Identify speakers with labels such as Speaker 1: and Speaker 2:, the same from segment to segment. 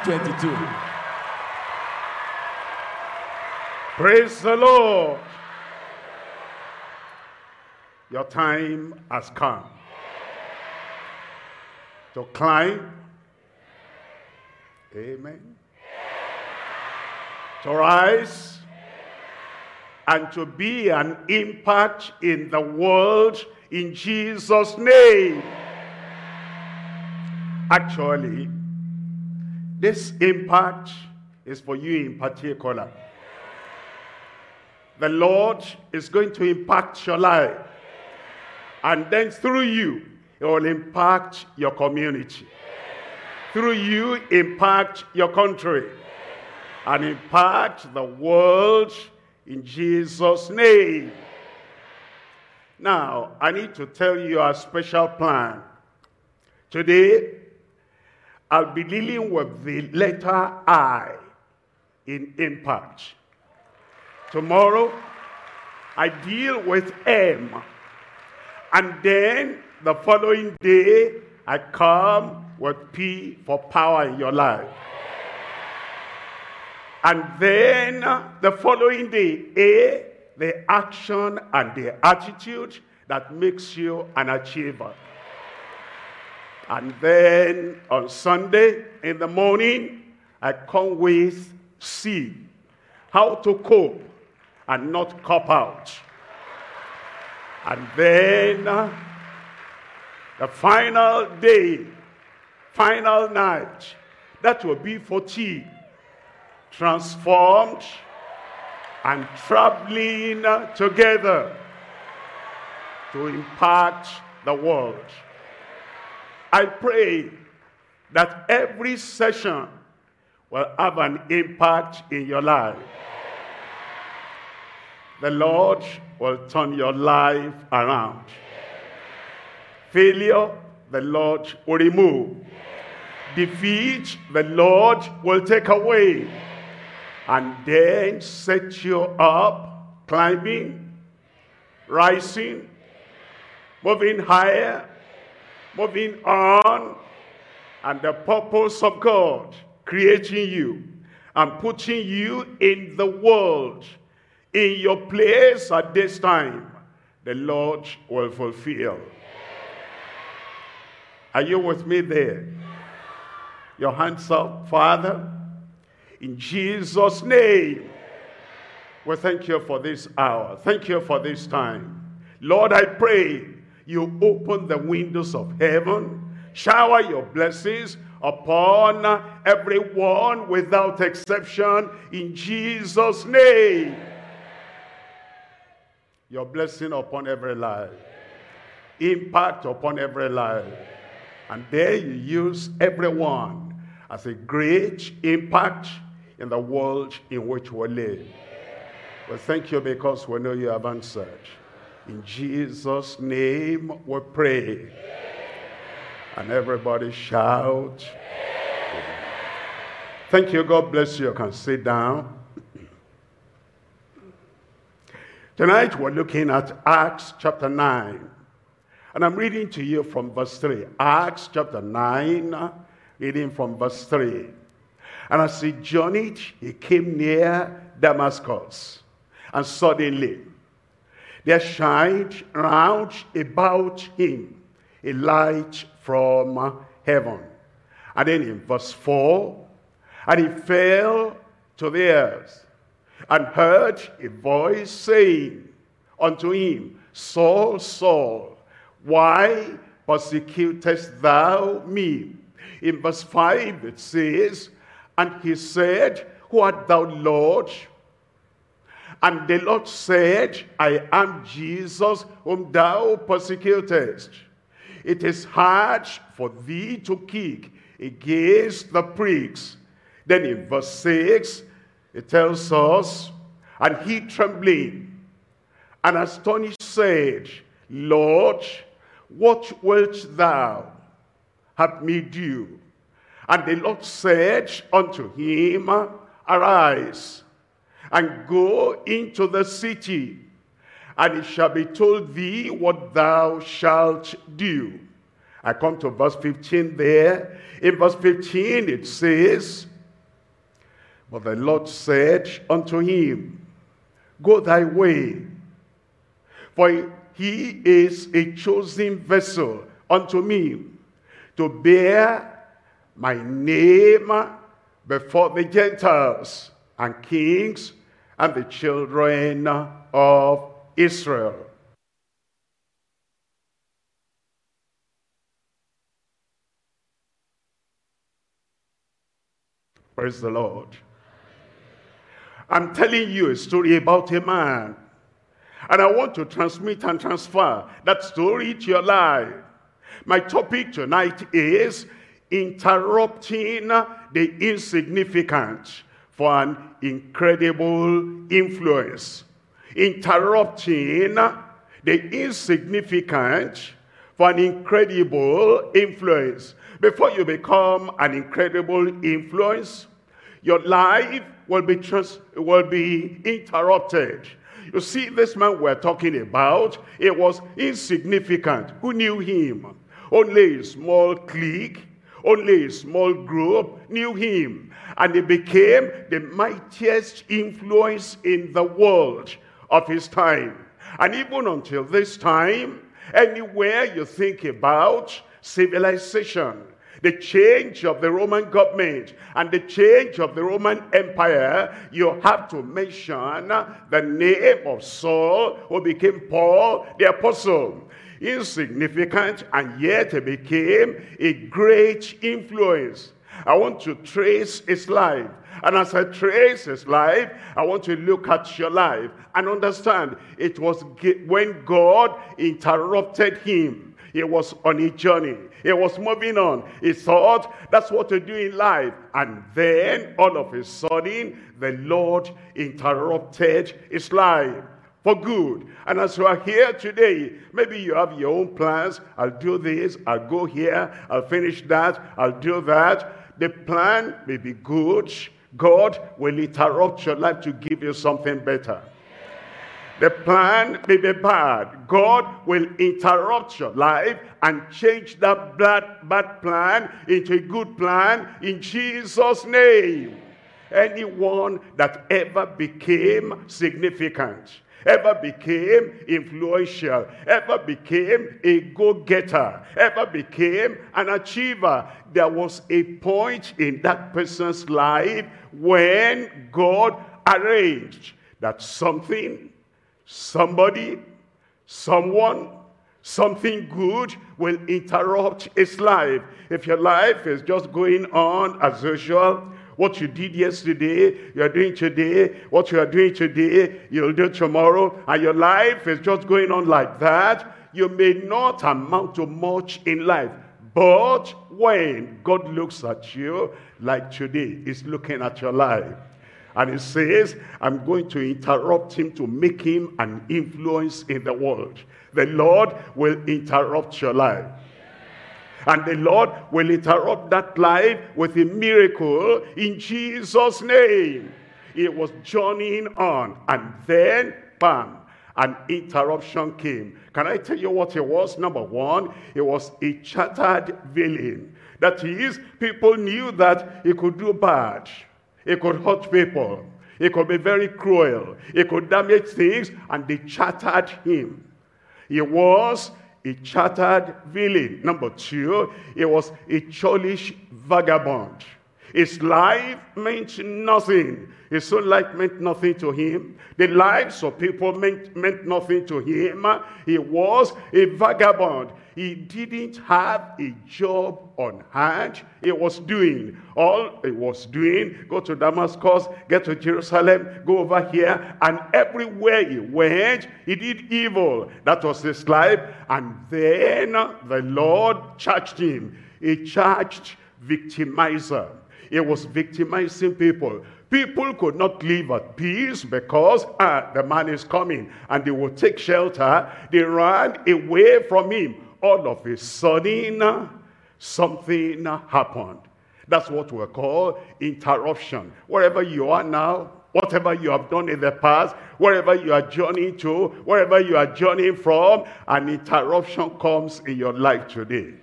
Speaker 1: 2022.
Speaker 2: Praise the Lord. Your time has come to climb. Amen. To rise and to be an impact in the world in Jesus' name. Actually, this impact is for you in particular. The Lord is going to impact your life. And then through you, it will impact your community. Through you, impact your country. And impact the world in Jesus' name. Now, I need to tell you a special plan. Today, I'll be dealing with the letter I in impact. Tomorrow, I deal with M. And then the following day, I come with P for power in your life. And then the following day, A, the action and the attitude that makes you an achiever. And then on Sunday in the morning, I come with C, how to cope and not cop out. And then the final day, final night, that will be for T, transformed and traveling together to impact the world. I pray that every session will have an impact in your life. The Lord will turn your life around. Failure, the Lord will remove. Defeat, the Lord will take away. And then set you up, climbing, rising, moving higher, moving on, and the purpose of God creating you and putting you in the world, in your place at this time, the Lord will fulfill. Are you with me there? Your hands up, Father. In Jesus' name, we thank you for this hour. Thank you for this time. Lord, I pray you open the windows of heaven, shower your blessings upon everyone without exception in Jesus' name. Your blessing upon every life, impact upon every life. And there you use everyone as a great impact in the world in which we live. Well, thank you because we know you have answered. In Jesus' name we pray. And everybody shout. Thank you. God bless you. You can sit down. Tonight we're looking at Acts chapter 9. And I'm reading to you from verse 3. Acts chapter 9, reading from verse 3. And as he journeyed, he came near Damascus. And suddenly, there shined round about him a light from heaven. And then in verse 4, and he fell to the earth, and heard a voice saying unto him, Saul, Saul, why persecutest thou me? In verse 5 it says, and he said, who art thou, Lord? And the Lord said, I am Jesus whom thou persecutest. It is hard for thee to kick against the pricks. Then in verse 6, it tells us, and he trembling and astonished said, Lord, what wilt thou have me do? And the Lord said unto him, arise, and go into the city, and it shall be told thee what thou shalt do. I come to verse 15 there. In verse 15 it says, But the Lord said unto him, go thy way, for he is a chosen vessel unto me, to bear my name before the Gentiles and kings and the children of Israel. Praise the Lord. I'm telling you a story about a man, and I want to transmit and transfer that story to your life. My topic tonight is interrupting the insignificant for an incredible influence. Interrupting the insignificant for an incredible influence. Before you become an incredible influence, your life will be interrupted. You see, this man we're talking about, it was insignificant. Who knew him? Only a small clique, only a small group knew him. And he became the mightiest influence in the world of his time. And even until this time, anywhere you think about civilization, the change of the Roman government and the change of the Roman Empire, you have to mention the name of Saul, who became Paul the Apostle. Insignificant, and yet he became a great influence. I want to trace his life. And as I trace his life, I want to look at your life and understand it was when God interrupted him. He was on a journey. He was moving on. He thought that's what to do in life. And then all of a sudden, the Lord interrupted his life for good. And as you are here today, maybe you have your own plans. I'll do this, I'll go here, I'll finish that, I'll do that. The plan may be good. God will interrupt your life to give you something better. The plan may be bad. God will interrupt your life and change that bad plan into a good plan in Jesus' name. Anyone that ever became significant, ever became influential, ever became a go-getter, ever became an achiever, there was a point in that person's life when God arranged that something, somebody, someone, something good will interrupt his life. If your life is just going on as usual, what you did yesterday, you're doing today. What you are doing today, you'll do tomorrow. And your life is just going on like that. You may not amount to much in life. But when God looks at you, like today, he's looking at your life. And he says, I'm going to interrupt him to make him an influence in the world. The Lord will interrupt your life. And the Lord will interrupt that life with a miracle in Jesus' name. He was journeying on, and then, bam, an interruption came. Can I tell you what it was? Number one, it was a chartered villain. That is, people knew that he could do bad. He could hurt people. He could be very cruel. He could damage things, and they chartered him. He was a chartered villain. Number two, he was a churlish vagabond. His life meant nothing. His own life meant nothing to him. The lives of people meant nothing to him. He was a vagabond. He didn't have a job on hand. He was doing. All he was doing, go to Damascus, get to Jerusalem, go over here, and everywhere he went, he did evil. That was his life. And then the Lord charged him. He charged victimizer. He was victimizing people. People could not live at peace because the man is coming, and they will take shelter. They ran away from him. All of a sudden, something happened. That's what we call interruption. Wherever you are now, whatever you have done in the past, wherever you are journeying to, wherever you are journeying from, an interruption comes in your life today.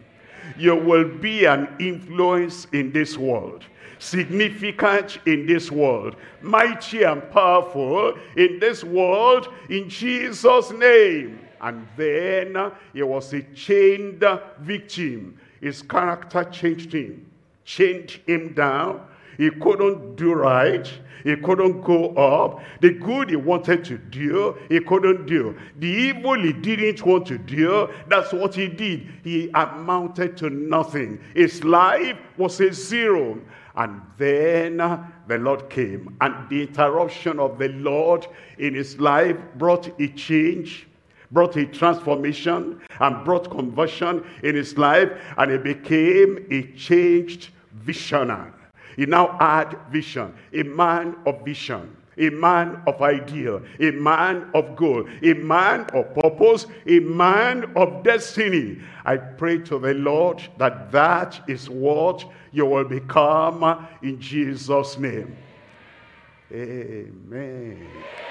Speaker 2: You will be an influence in this world, significant in this world, mighty and powerful in this world, in Jesus' name. And then he was a chained victim. His character changed him, chained him down. He couldn't do right. He couldn't go up. The good he wanted to do, he couldn't do. The evil he didn't want to do, that's what he did. He amounted to nothing. His life was a zero. And then the Lord came. And the interruption of the Lord in his life brought a change, brought a transformation, and brought conversion in his life. And he became a changed visionary. He now had vision, a man of vision, a man of ideal, a man of goal, a man of purpose, a man of destiny. I pray to the Lord that that is what you will become in Jesus' name. Amen.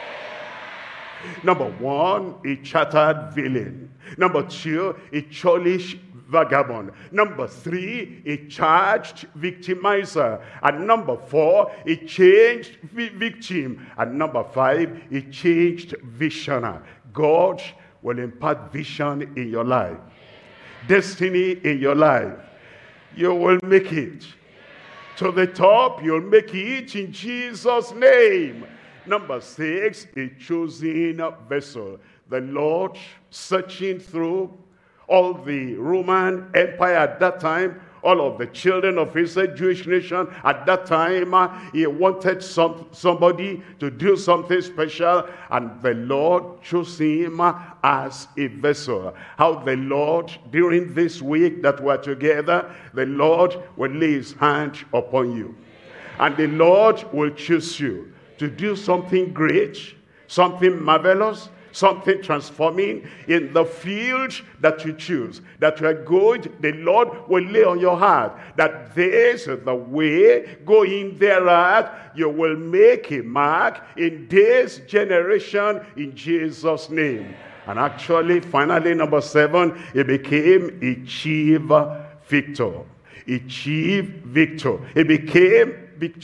Speaker 2: Number one, a chartered villain. Number two, a churlish vagabond. Number three, a charged victimizer. And number four, a changed victim. And number five, a changed visioner. God will impart vision in your life, destiny in your life. You will make it to the top. You'll make it in Jesus' name. Number six, a chosen vessel. The Lord searching through all the Roman Empire at that time, all of the children of Israel, Jewish nation at that time, he wanted somebody to do something special, and the Lord chose him as a vessel. How the Lord, during this week that we're together, the Lord will lay his hand upon you, and the Lord will choose you to do something great, something marvelous, something transforming in the field that you choose, that you are going. The Lord will lay on your heart that this is the way, go in thereat, you will make a mark in this generation in Jesus' name. And actually, finally, number seven, he became a chief victor. A chief victor. He became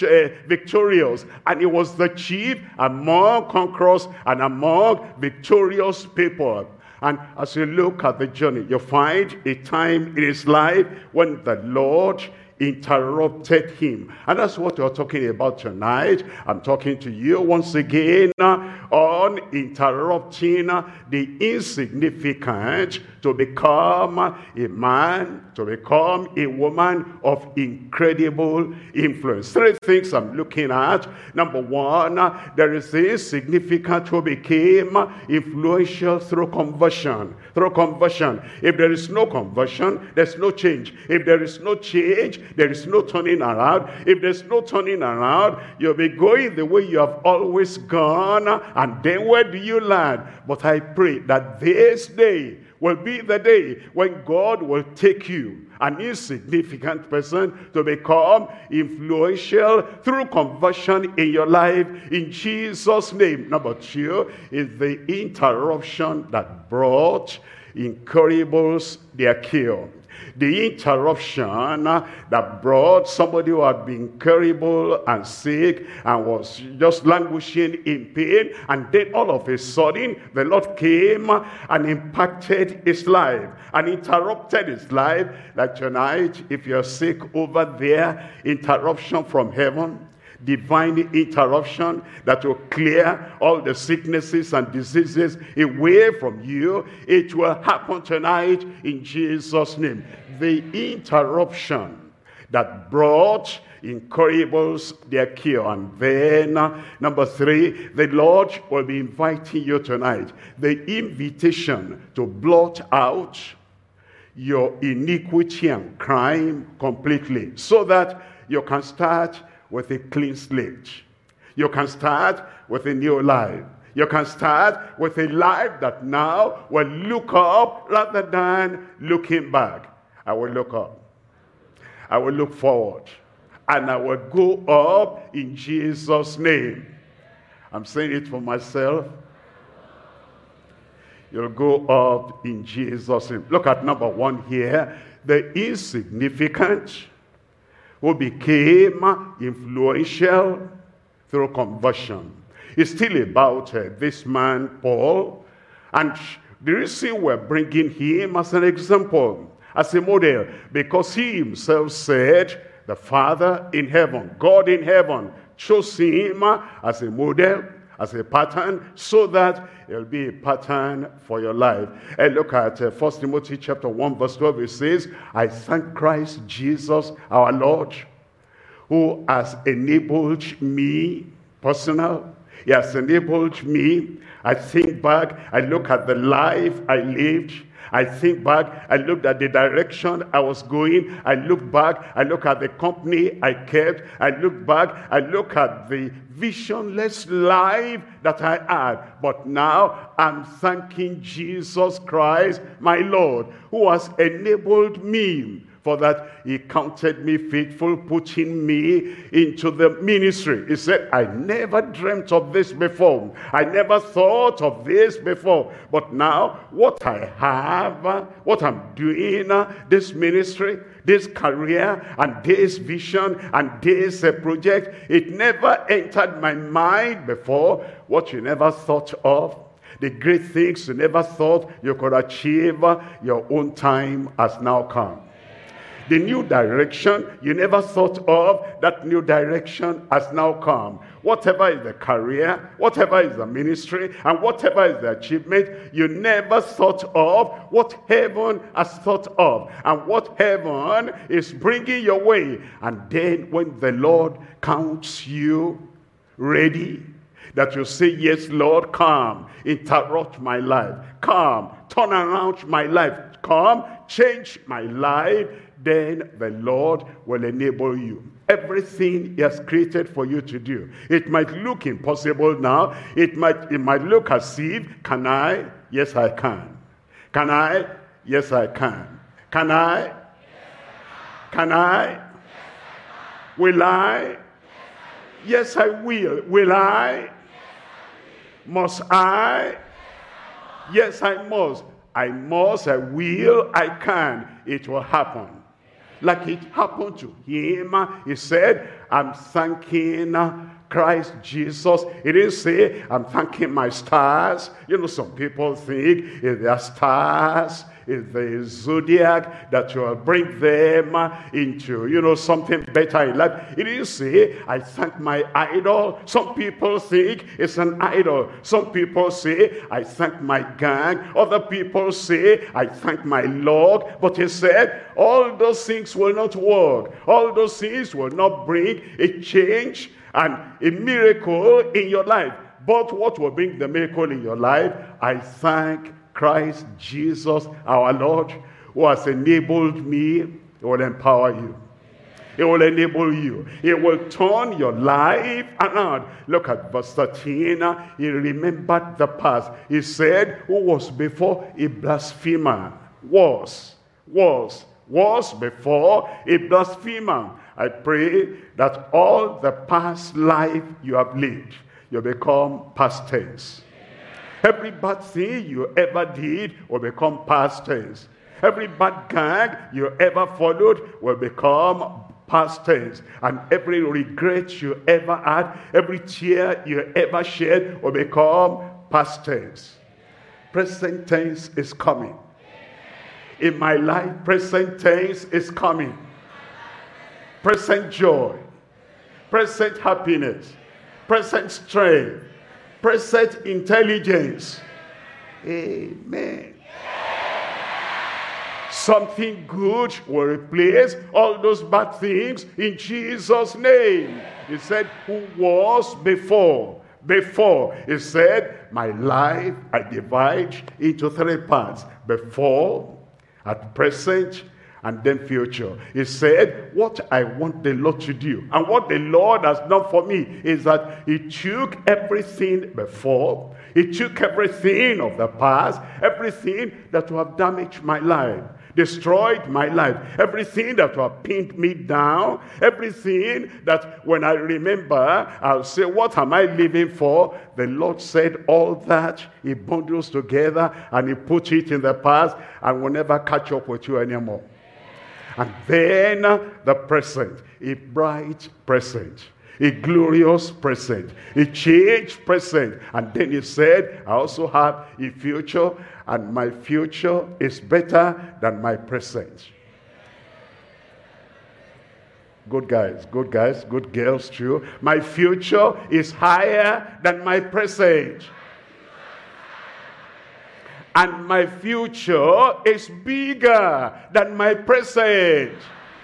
Speaker 2: victorious, and he was the chief among conquerors and among victorious people. And as you look at the journey, you find a time in his life when the Lord interrupted him. And that's what we're talking about tonight. I'm talking to you once again on interrupting the insignificant to become a man, to become a woman of incredible influence. Three things I'm looking at. Number one, there is the insignificant who became influential through conversion. Through conversion. If there is no conversion, there's no change. If there is no change, there is no turning around. If there's no turning around, you'll be going the way you have always gone, and then where do you land? But I pray that this day will be the day when God will take you, an insignificant person, to become influential through conversion in your life in Jesus' name. Number two is the interruption that brought incurables their cure. The interruption that brought somebody who had been incurable and sick and was just languishing in pain, and then all of a sudden the Lord came and impacted his life and interrupted his life. Like tonight, if you're sick over there, interruption from heaven, divine interruption that will clear all the sicknesses and diseases away from you. It will happen tonight in Jesus' name. The interruption that brought incurables their cure. And then number three, the Lord will be inviting you tonight. The invitation to blot out your iniquity and crime completely, so that you can start with a clean slate. You can start with a new life. You can start with a life that now will look up rather than looking back. I will look up. I will look forward. And I will go up in Jesus' name. I'm saying it for myself. You'll go up in Jesus' name. Look at number one here. the insignificant who became influential through conversion. It's still about this man, Paul. And the reason we're bringing him as an example, as a model, because he himself said, the Father in heaven, God in heaven, chose him as a model, as a pattern, so that it'll be a pattern for your life. And look at 1 Timothy chapter 1, verse 12. It says, I thank Christ Jesus, our Lord, who has enabled me, personal. He has enabled me. I think back, I look at the life I lived. I think back, I looked at the direction I was going. I look back, I look at the company I kept. I look back, I look at the visionless life that I had. But now I'm thanking Jesus Christ, my Lord, who has enabled me, for that he counted me faithful, putting me into the ministry. He said, I never dreamt of this before. I never thought of this before. But now, what I have, what I'm doing, this ministry, this career, and this vision, and this project, it never entered my mind before. What you never thought of, the great things you never thought you could achieve, your own time has now come. The new direction you never thought of, that new direction has now come. Whatever is the career, whatever is the ministry, and whatever is the achievement, you never thought of, what heaven has thought of, and what heaven is bringing your way. And then when the Lord counts you ready, that you say, yes, Lord, come, interrupt my life. Come, turn around my life. Come, change my life. Then the Lord will enable you. Everything he has created for you to do. It might look impossible now. It might look as if, can I? Yes, I can. Can I? Yes, I can. Can I? Can I? Will I? Yes, I will. Will I? Must I? Yes, I must. I must, I will, I can. It will happen. Like it happened to him. He said, I'm thanking Christ Jesus. He didn't say, I'm thanking my stars. You know, some people think if they are stars, if the zodiac, that will bring them into, you know, something better in life. He didn't say, I thank my idol. Some people think it's an idol. Some people say, I thank my gang. Other people say, I thank my Lord. But he said, all those things will not work. All those things will not bring a change and a miracle in your life. But what will bring the miracle in your life? I thank Christ Jesus, our Lord, who has enabled me. He will empower you. He will enable you. He will turn your life around. Look at verse 13. He remembered the past. He said, who was before a blasphemer? Was before a blasphemer. I pray that all the past life you have lived, you become past tense. Every bad thing you ever did will become past tense. Every bad gang you ever followed will become past tense. And every regret you ever had, every tear you ever shed will become past tense. Present tense is coming. In my life, present tense is coming. Present joy, present happiness, present strength, present intelligence. Amen. Something good will replace all those bad things in Jesus' name. He said, who was before? Before. He said, my life I divide into three parts. Before, at present, and then future. He said, what I want the Lord to do, and what the Lord has done for me, is that he took everything before, he took everything of the past, everything that would have damaged my life, destroyed my life, everything that would have pinned me down, everything that when I remember, I'll say, what am I living for? The Lord said all that, he bundles together, and he put it in the past, and will never catch up with you anymore. And then the present, a bright present, a glorious present, a changed present. And then he said, I also have a future, and my future is better than my present. Good guys, good girls too. My future is higher than my present. And my future is bigger than my present.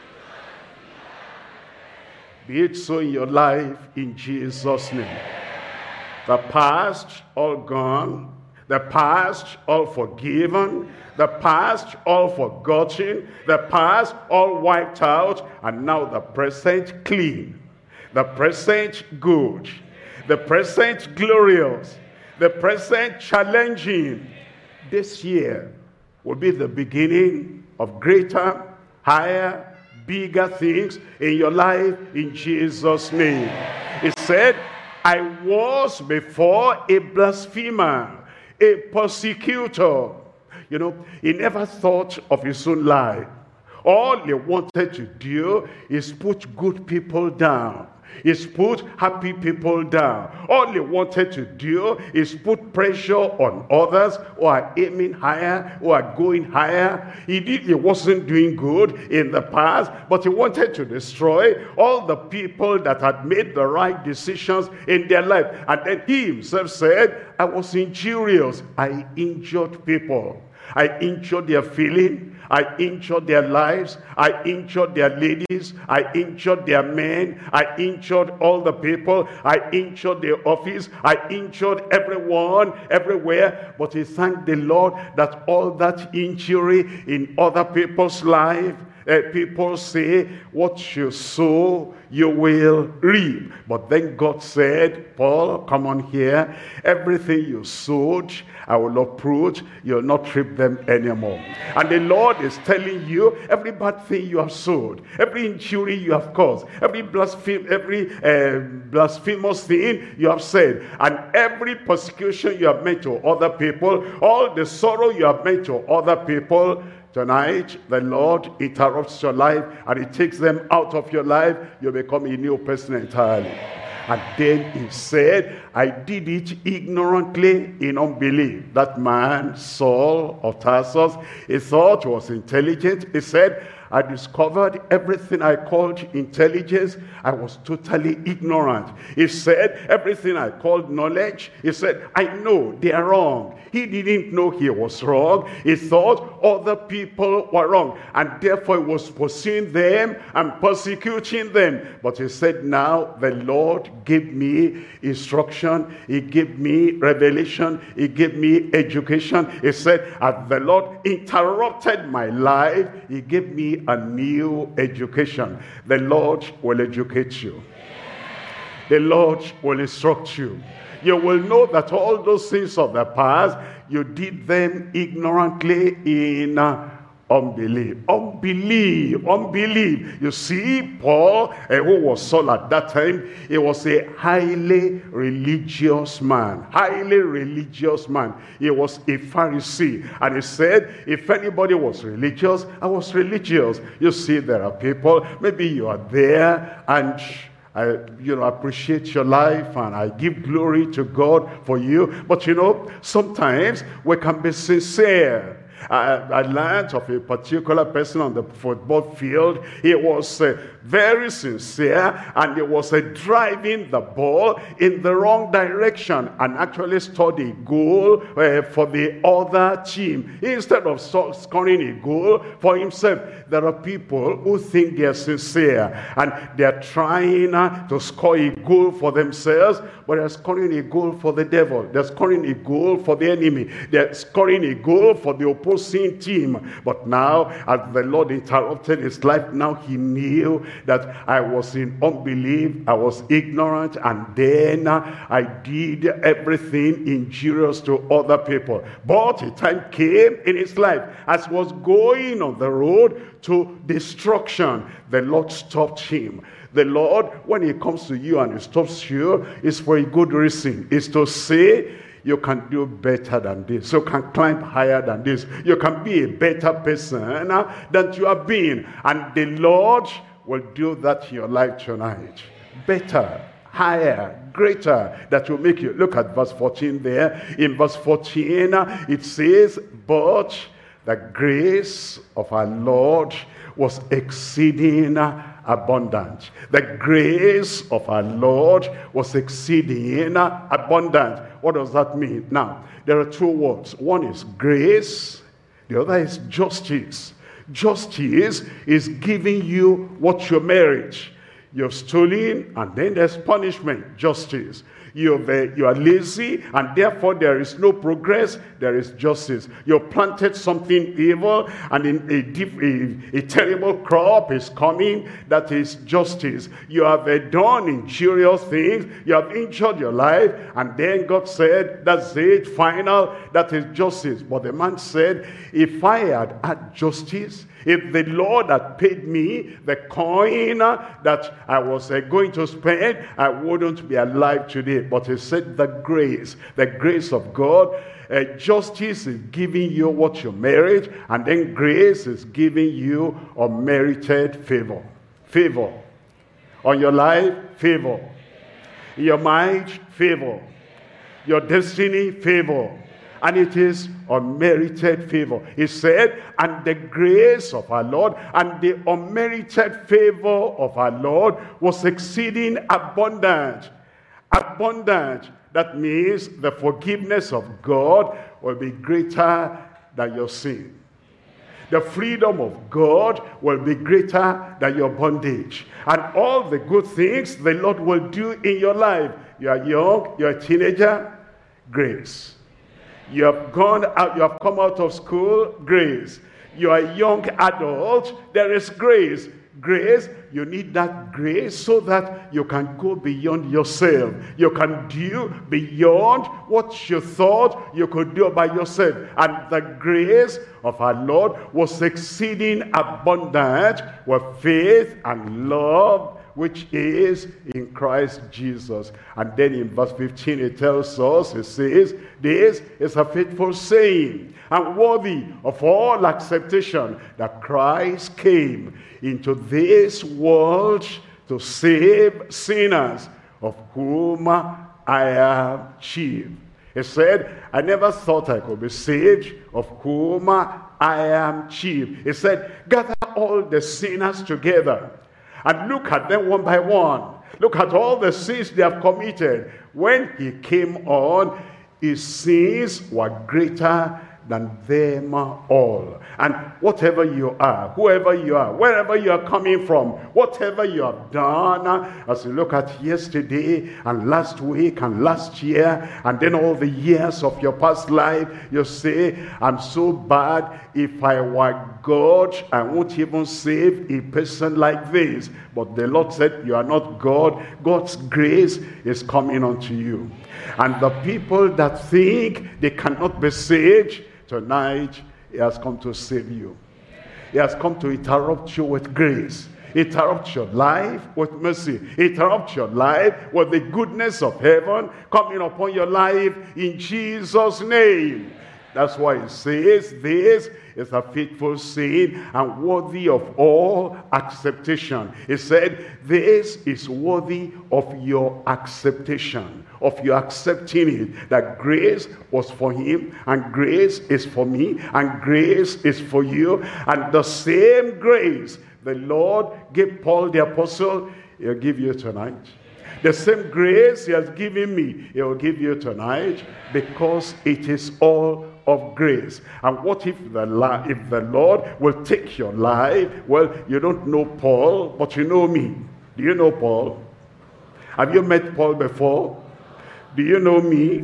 Speaker 2: Be it so in your life, in Jesus' name. The past, all gone. The past, all forgiven. The past, all forgotten. The past, all wiped out. And now the present, clean. The present, good. The present, glorious. The present, challenging. This year will be the beginning of greater, higher, bigger things in your life, in Jesus' name. He said, I was before a blasphemer, a persecutor. You know, he never thought of his own life. All he wanted to do is put good people down. Is put happy people down. All he wanted to do is put pressure on others who are aiming higher, who are going higher. He wasn't doing good in the past, but he wanted to destroy all the people that had made the right decisions in their life. And then he himself said, I was injurious. I injured people. I injured their feeling. I injured their lives. I injured their ladies. I injured their men. I injured all the people. I injured their office. I injured everyone, everywhere. But he thanked the Lord that all that injury in other people's life, people say, what you sow, you will reap. But then God said, Paul, come on here. Everything you sowed, I will uproot. You'll not reap them anymore. And the Lord is telling you, every bad thing you have sowed, every injury you have caused, every blasphemous thing you have said, and every persecution you have made to other people, all the sorrow you have made to other people, tonight, the Lord interrupts your life and he takes them out of your life. You become a new person entirely. And then he said, I did it ignorantly in unbelief. That man, Saul of Tarsus, he thought he was intelligent. He said, I discovered everything I called intelligence. I was totally ignorant. He said, everything I called knowledge, he said, I know they are wrong. He didn't know he was wrong. He thought other people were wrong. And therefore he was pursuing them and persecuting them. But he said, now the Lord gave me instruction. He gave me revelation. He gave me education. He said, as the Lord interrupted my life, he gave me a new education. The Lord will educate you. The Lord will instruct you. You will know that all those things of the past, you did them ignorantly in unbelief. Unbelief. You see, Paul, who was Saul at that time, he was a highly religious man. Highly religious man. He was a Pharisee. And he said, if anybody was religious, I was religious. You see, there are people, maybe you are there and I appreciate your life and I give glory to God for you. But sometimes we can be sincere. I learned of a particular person on the football field. He was very sincere and he was driving the ball in the wrong direction and actually scored a goal for the other team instead of scoring a goal for himself. There are people who think they are sincere and they are trying to score a goal for themselves, but they're scoring a goal for the devil. They're scoring a goal for the enemy. They're scoring a goal for the opposing team. But now, as the Lord interrupted his life, now he knew that I was in unbelief, I was ignorant, and then I did everything injurious to other people. But a time came in his life as he was going on the road to destruction. The Lord stopped him. The Lord, when he comes to you and he stops you, is for a good reason. Is to say, you can do better than this. You can climb higher than this. You can be a better person than you have been. And the Lord will do that in your life tonight. Better, higher, greater, that will make you. Look at verse 14 there. In verse 14, it says, but the grace of our Lord was exceeding abundant. The grace of our Lord was exceeding abundant. What does that mean? Now, there are two words. One is grace. The other is justice. Justice is giving you what you merit. You've stolen, and then there's punishment. Justice. You are lazy, and therefore there is no progress. There is justice. You planted something evil, and in a terrible crop is coming. That is justice. You have done injurious things. You have injured your life, and then God said, that's it, final. That is justice. But the man said, if I had had justice, if the Lord had paid me the coin that I was going to spend, I wouldn't be alive today. But he said the grace of God. Justice is giving you what you merit, and then grace is giving you unmerited favor. Favor. On your life, favor. Your mind, favor. Your destiny, favor. And it is unmerited favor. He said, and the grace of our Lord and the unmerited favor of our Lord was exceeding abundant. Abundant. That means the forgiveness of God will be greater than your sin. The freedom of God will be greater than your bondage. And all the good things the Lord will do in your life. You are young, you're a teenager, grace. You have gone out, you have come out of school, grace. You are a young adult, there is grace. Grace, you need that grace so that you can go beyond yourself. You can do beyond what you thought you could do by yourself. And the grace of our Lord was exceeding abundant with faith and love, which is in Christ Jesus. And then in verse 15 it tells us, it says, this is a faithful saying and worthy of all acceptation, that Christ came into this world to save sinners, of whom I am chief. He said, I never thought I could be saved, of whom I am chief. He said, gather all the sinners together and look at them one by one. Look at all the sins they have committed. When he came on, his sins were greater than them all. And whatever you are, whoever you are, wherever you are coming from, whatever you have done, as you look at yesterday and last week and last year, and then all the years of your past life, you say, I'm so bad. If I were God, I won't even save a person like this. But the Lord said, you are not God. God's grace is coming unto you. And the people that think they cannot be saved, tonight, he has come to save you. He has come to interrupt you with grace. Interrupt your life with mercy. Interrupt your life with the goodness of heaven coming upon your life in Jesus' name. That's why it says, this is a faithful saying and worthy of all acceptation. It said, this is worthy of your acceptation, of your accepting it, that grace was for him, and grace is for me, and grace is for you. And the same grace the Lord gave Paul the apostle, he'll give you tonight. The same grace he has given me, he will give you tonight, because it is all of grace. And what if the Lord will take your life? Well, you don't know Paul, but you know me. Do you know Paul? Have you met Paul before? Do you know me?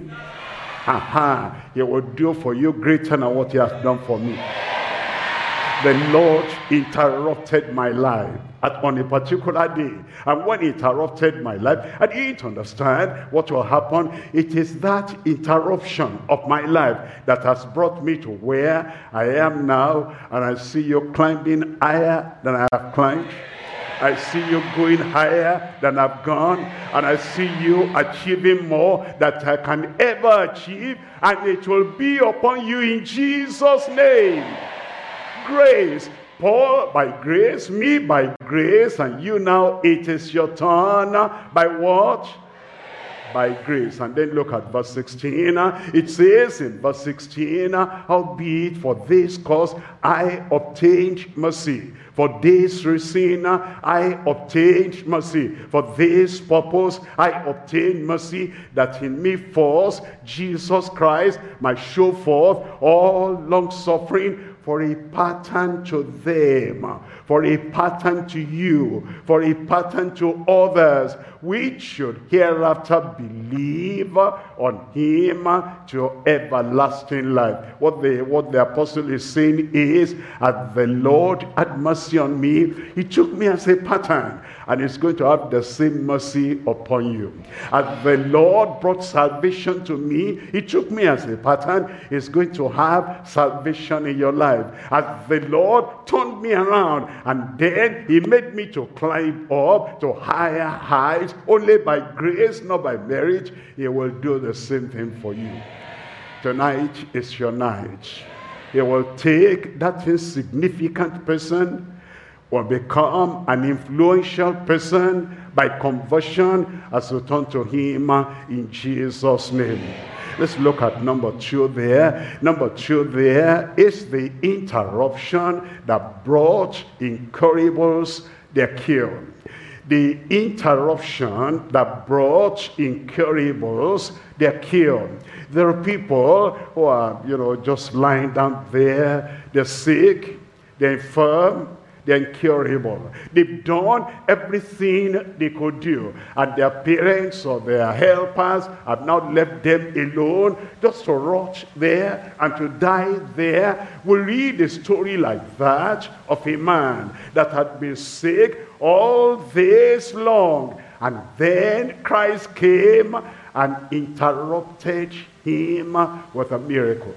Speaker 2: Aha, he will do for you greater than what he has done for me. The Lord interrupted my life on a particular day. And when he interrupted my life, I didn't understand what will happen. It is that interruption of my life that has brought me to where I am now. And I see you climbing higher than I have climbed. I see you going higher than I've gone, and I see you achieving more that I can ever achieve, and it will be upon you in Jesus' name. Grace. Paul by grace, me by grace, and you now, it is your turn. By what? By grace. And then look at verse 16. It says in verse 16, howbeit for this cause I obtained mercy. For this reason I obtained mercy. For this purpose I obtained mercy, that in me first Jesus Christ might show forth all long suffering, for a pattern to them, for a pattern to you, for a pattern to others, which should hereafter believe on him to everlasting life. What the apostle is saying is, as the Lord had mercy on me, he took me as a pattern, and he's going to have the same mercy upon you. As the Lord brought salvation to me, he took me as a pattern, he's going to have salvation in your life. As the Lord turned me around, and then he made me to climb up to higher heights, only by grace, not by merit, he will do the same thing for you. Tonight is your night. He will take that insignificant person, will become an influential person by conversion as we turn to him in Jesus' name. Let's look at number 2 there. Number 2 there is the interruption that brought incurables their cure. The interruption that brought incurables their cure. There are people who are, just lying down there. They're sick, they're infirm, they're incurable. They've done everything they could do, and their parents or their helpers have not left them alone just to rot there and to die there. We read a story like that of a man that had been sick all this long, and then Christ came and interrupted him with a miracle.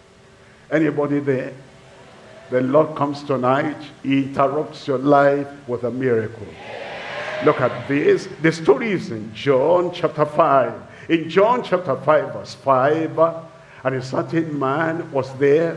Speaker 2: Anybody there? The Lord comes tonight, he interrupts your life with a miracle. Look at this. The story is in John chapter 5. In John chapter 5 verse 5, and a certain man was there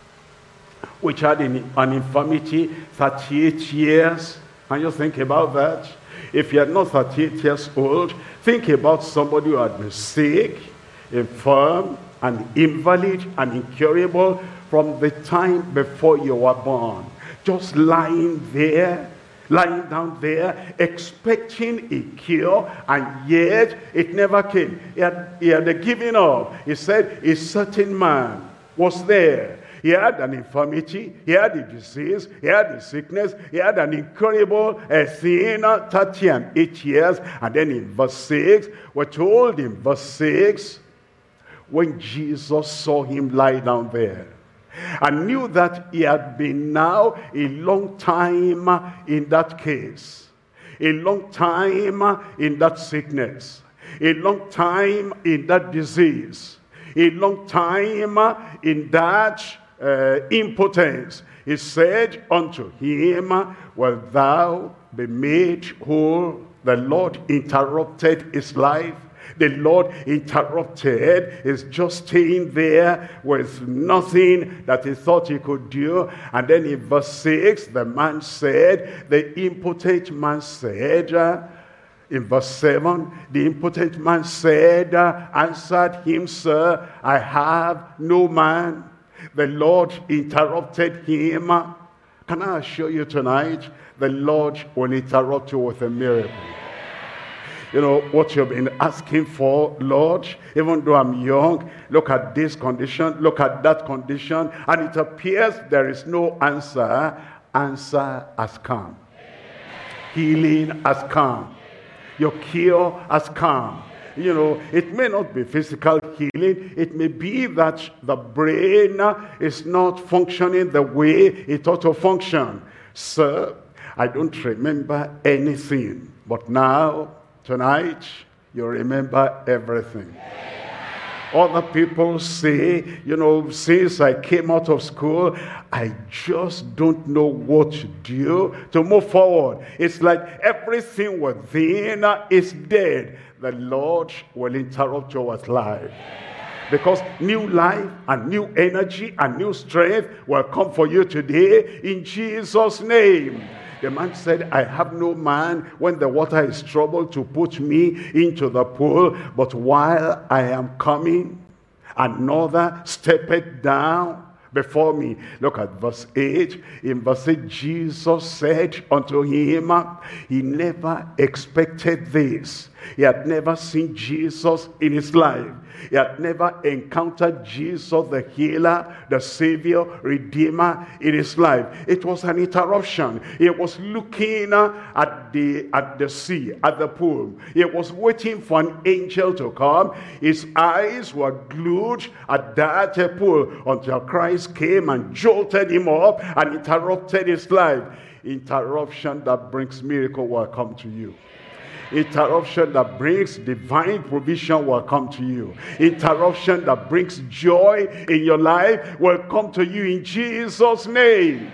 Speaker 2: which had an infirmity 38 years. Can you think about that? If you are not 38 years old, think about somebody who had been sick, infirm, and invalid, and incurable from the time before you were born. Just lying down there, expecting a cure, and yet it never came. He had given up. He said a certain man was there. He had an infirmity, he had a disease, he had a sickness, he had an incurable sin, 38 years. And then in verse 6, we're told in verse 6, when Jesus saw him lie down there, and knew that he had been now a long time in that case, a long time in that sickness, a long time in that disease, a long time in that impotence, he said unto him, wilt thou be made whole? The Lord interrupted his life. The Lord interrupted his just staying there with nothing that he thought he could do. And then in verse 6, the impotent man said, in verse 7, the impotent man said, answered him, Sir, I have no man. The Lord interrupted him. Can I assure you tonight, the Lord will interrupt you with a miracle. You know, what you've been asking for, Lord, even though I'm young, look at this condition, look at that condition, and it appears there is no answer. Answer has come. Healing has come. Your cure has come. You know, it may not be physical healing. It may be that the brain is not functioning the way it ought to function. Sir, I don't remember anything, but now, tonight, you remember everything. Other people say, since I came out of school, I just don't know what to do to move forward. It's like everything within is dead. The Lord will interrupt your life. Because new life and new energy and new strength will come for you today in Jesus' name. The man said, I have no man when the water is troubled to put me into the pool, but while I am coming, another stepped down before me. Look at verse 8. In verse 8, Jesus said unto him, he never expected this. He had never seen Jesus in his life. He had never encountered Jesus, the healer, the savior, redeemer in his life. It was an interruption. He was looking at the sea, at the pool. He was waiting for an angel to come. His eyes were glued at that pool until Christ came and jolted him up and interrupted his life. Interruption that brings miracle will come to you. Interruption that brings divine provision will come to you. Interruption that brings joy in your life will come to you in Jesus' name.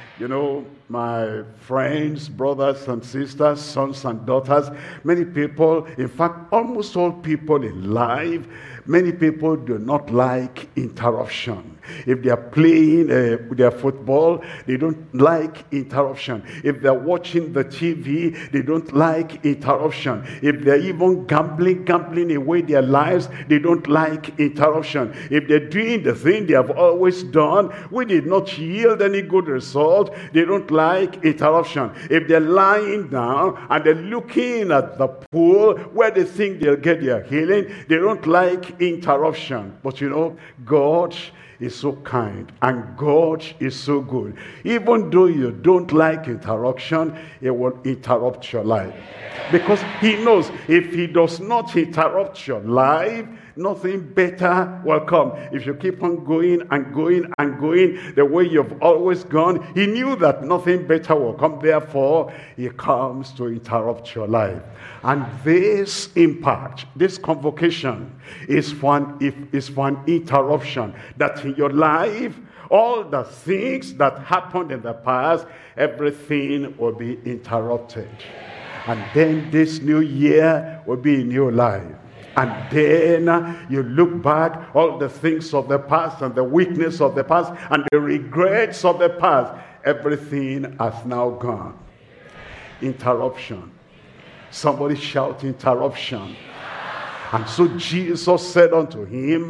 Speaker 2: My friends, brothers and sisters, sons and daughters, many people, in fact, almost all people in life, many people do not like interruption. If they are playing their football, they don't like interruption. If they're watching the TV, they don't like interruption. If they're even gambling away their lives, they don't like interruption. If they're doing the thing they have always done, which did not yield any good result, they don't like interruption. If they're lying down and they're looking at the pool where they think they'll get their healing, they don't like interruption. But God is so kind and God is so good. Even though you don't like interruption, it will interrupt your life. Because he knows if he does not interrupt your life, nothing better will come. If you keep on going and going and going the way you've always gone, he knew that nothing better will come. Therefore, he comes to interrupt your life. And this impact, this convocation is for an interruption. That in your life, all the things that happened in the past, everything will be interrupted. And then this new year will be a new life. And then you look back, all the things of the past and the weakness of the past and the regrets of the past, everything has now gone. Interruption. Somebody shout interruption. And so Jesus said unto him,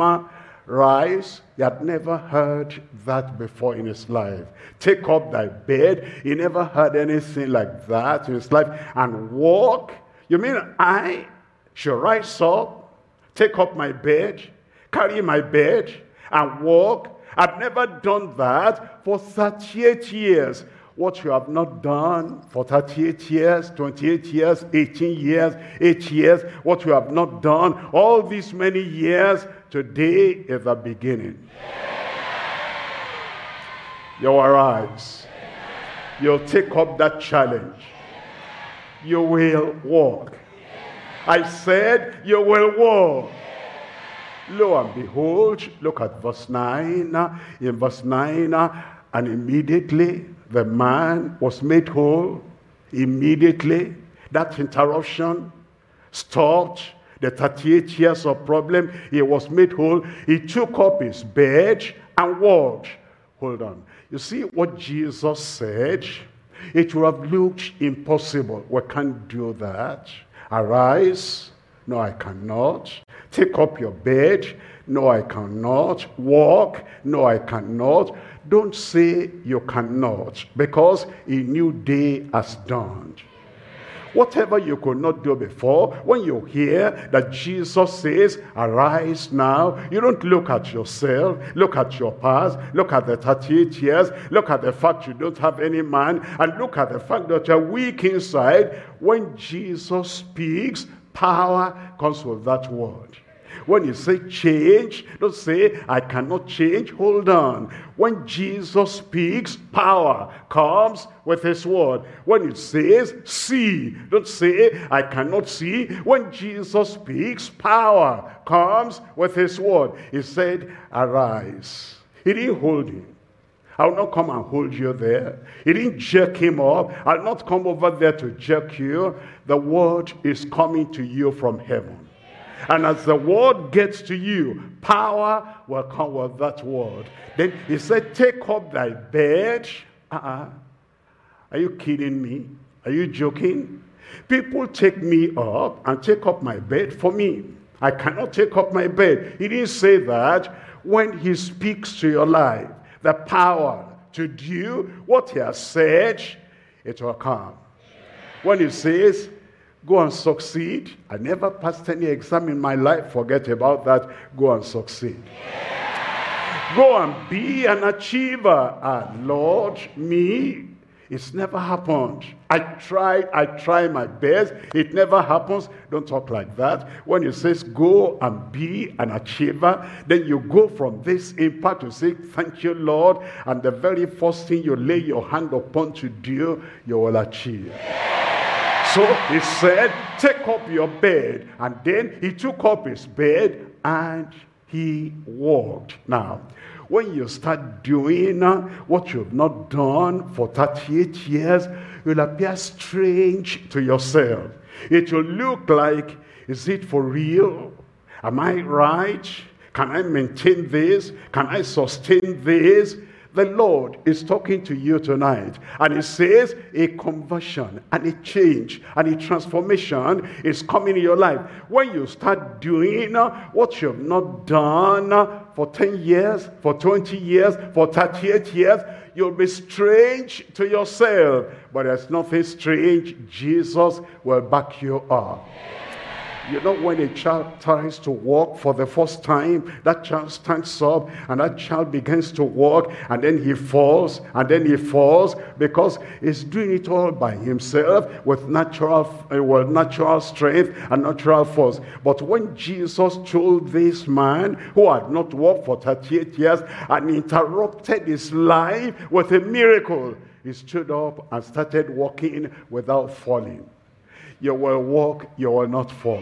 Speaker 2: rise. He had never heard that before in his life. Take up thy bed. He never heard anything like that in his life. And walk. You mean I should rise up, take up my bed, carry my bed, and walk? I've never done that for 38 years. What you have not done for 38 years, 28 years, 18 years, 8 years, what you have not done all these many years, today is the beginning. You'll arise. You'll take up that challenge. You will walk. I said you will walk. Lo and behold, look at verse 9. In verse 9, and immediately the man was made whole. Immediately, that interruption stopped. The 38 years of problem, he was made whole. He took up his bed and walked. Hold on. You see what Jesus said? It would have looked impossible. We can't do that. Arise. No, I cannot. Take up your bed. No, I cannot. Walk. No, I cannot. Don't say you cannot, because a new day has dawned. Whatever you could not do before, when you hear that Jesus says, arise now, you don't look at yourself, look at your past, look at the 38 years, look at the fact you don't have any man, and look at the fact that you're weak inside. When Jesus speaks, power comes with that word. When you say change, don't say, I cannot change. Hold on. When Jesus speaks, power comes with his word. When it says, see, don't say, I cannot see. When Jesus speaks, power comes with his word. He said, arise. He didn't hold him. I will not come and hold you there. He didn't jerk him up. I'll not come over there to jerk you. The word is coming to you from heaven. And as the word gets to you, power will come with that word. Then he said, take up thy bed. Are you kidding me? Are you joking? People take me up and take up my bed for me. I cannot take up my bed. He didn't say that. When he speaks to your life, the power to do what he has said, it will come. When he says, go and succeed. I never passed any exam in my life. Forget about that. Go and succeed. Go and be an achiever. Lord, me, it's never happened. I try my best. It never happens. Don't talk like that. When it says go and be an achiever, then you go from this impact to say, thank you, Lord. And the very first thing you lay your hand upon to do, you will achieve. So he said, take up your bed. And then he took up his bed and he walked. Now, when you start doing what you've not done for 38 years, you'll appear strange to yourself. It will look like, is it for real? Am I right? Can I maintain this? Can I sustain this? The Lord is talking to you tonight, and he says a conversion and a change and a transformation is coming in your life. When you start doing what you have not done for 10 years, for 20 years, for 38 years, you'll be strange to yourself. But there's nothing strange. Jesus will back you up. You know, when a child tries to walk for the first time, that child stands up and that child begins to walk, and then he falls, because he's doing it all by himself with natural strength and natural force. But when Jesus told this man who had not walked for 38 years and interrupted his life with a miracle, he stood up and started walking without falling. You will walk, you will not fall.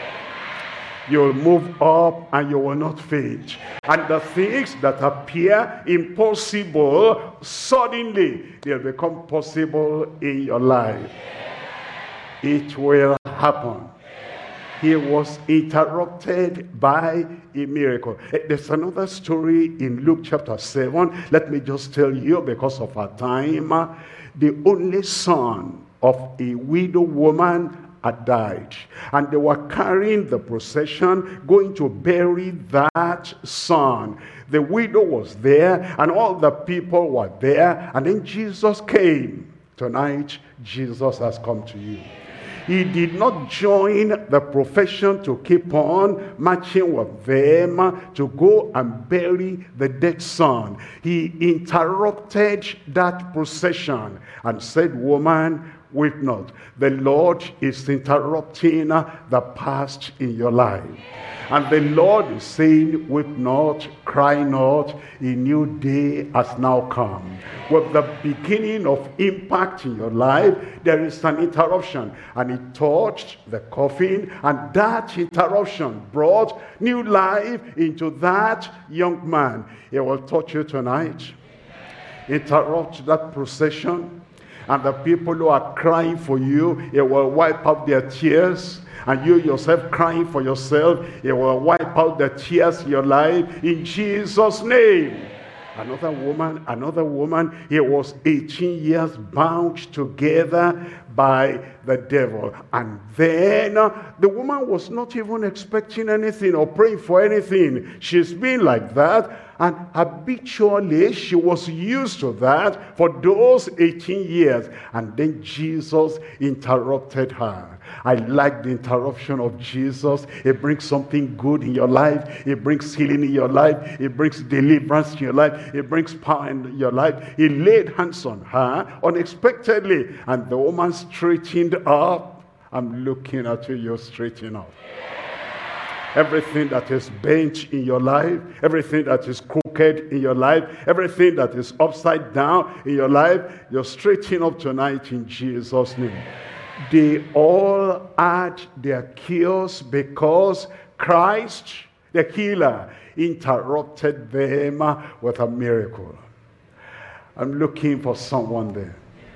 Speaker 2: You will move up and you will not faint. And the things that appear impossible, suddenly they'll become possible in your life. It will happen. He was interrupted by a miracle. There's another story in Luke chapter 7. Let me just tell you because of our time. The only son of a widow woman had died, and they were carrying the procession going to bury that son. The widow was there and all the people were there, and then Jesus came. Tonight Jesus has come to you. He did not join the profession to keep on marching with them to go and bury the dead son. He interrupted that procession and said, woman, weep not. The Lord is interrupting the past in your life. And the Lord is saying, weep not, cry not, a new day has now come. With the beginning of impact in your life, there is an interruption. And it touched the coffin, and that interruption brought new life into that young man. It will touch you tonight. Interrupt that procession. And the people who are crying for you, it will wipe out their tears. And you yourself crying for yourself, it will wipe out the tears in your life in Jesus' name. Another woman, he was 18 years bound together by the devil. And then the woman was not even expecting anything or praying for anything. She's been like that. And habitually, she was used to that for those 18 years. And then Jesus interrupted her. I like the interruption of Jesus. It brings something good in your life. It brings healing in your life. It brings deliverance in your life. It brings power in your life. He laid hands on her unexpectedly. And the woman straightened up. I'm looking at you, you're straightening up. Everything that is bent in your life, everything that is crooked in your life, everything that is upside down in your life, you're straighten up tonight in Jesus' name. They all had their cures because Christ, the healer, interrupted them with a miracle. I'm looking for someone there,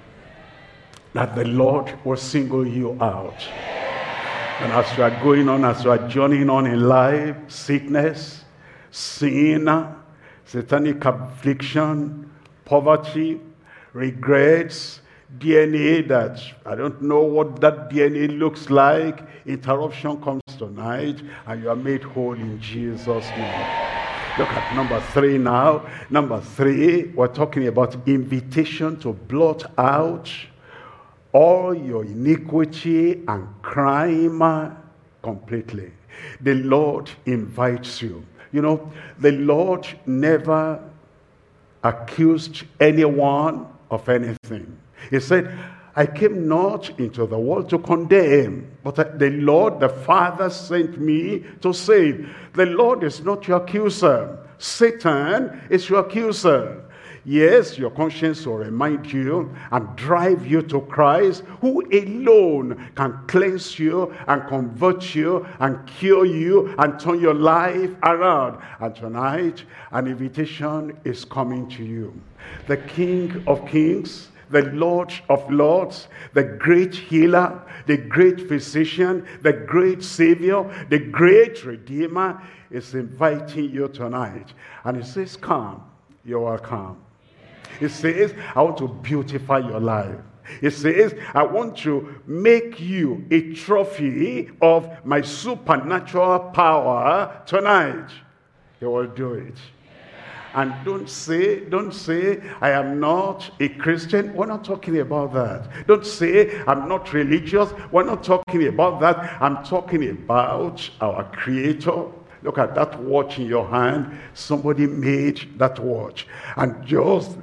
Speaker 2: that the Lord will single you out. And as you are going on, as you are journeying on in life, sickness, sin, satanic affliction, poverty, regrets, DNA that I don't know what that DNA looks like, interruption comes tonight and you are made whole in Jesus' name. Look at number 3 now. Number 3, we're talking about invitation to blot out all your iniquity and crime completely. The Lord invites you. You know, the Lord never accused anyone of anything. He said, I came not into the world to condemn, but the Lord, the Father, sent me to save. The Lord is not your accuser. Satan is your accuser. Yes, your conscience will remind you and drive you to Christ, who alone can cleanse you and convert you and cure you and turn your life around. And tonight, an invitation is coming to you. The King of Kings, the Lord of Lords, the great healer, the great physician, the great Savior, the great Redeemer is inviting you tonight. And he says, come, you're welcome. He says, I want to beautify your life. He says, I want to make you a trophy of my supernatural power tonight. He will do it. And don't say, I am not a Christian. We're not talking about that. Don't say, I'm not religious. We're not talking about that. I'm talking about our Creator. Look at that watch in your hand. Somebody made that watch. And just,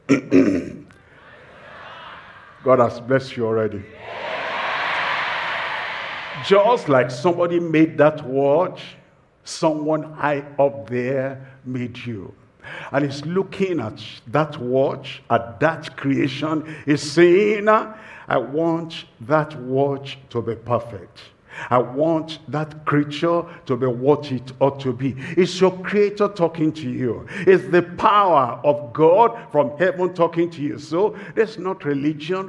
Speaker 2: God has blessed you already. Just like somebody made that watch, someone high up there made you. And he's looking at that watch, at that creation. He's saying, I want that watch to be perfect. I want that creature to be what it ought to be. It's your Creator talking to you. It's the power of God from heaven talking to you. So there's not religion.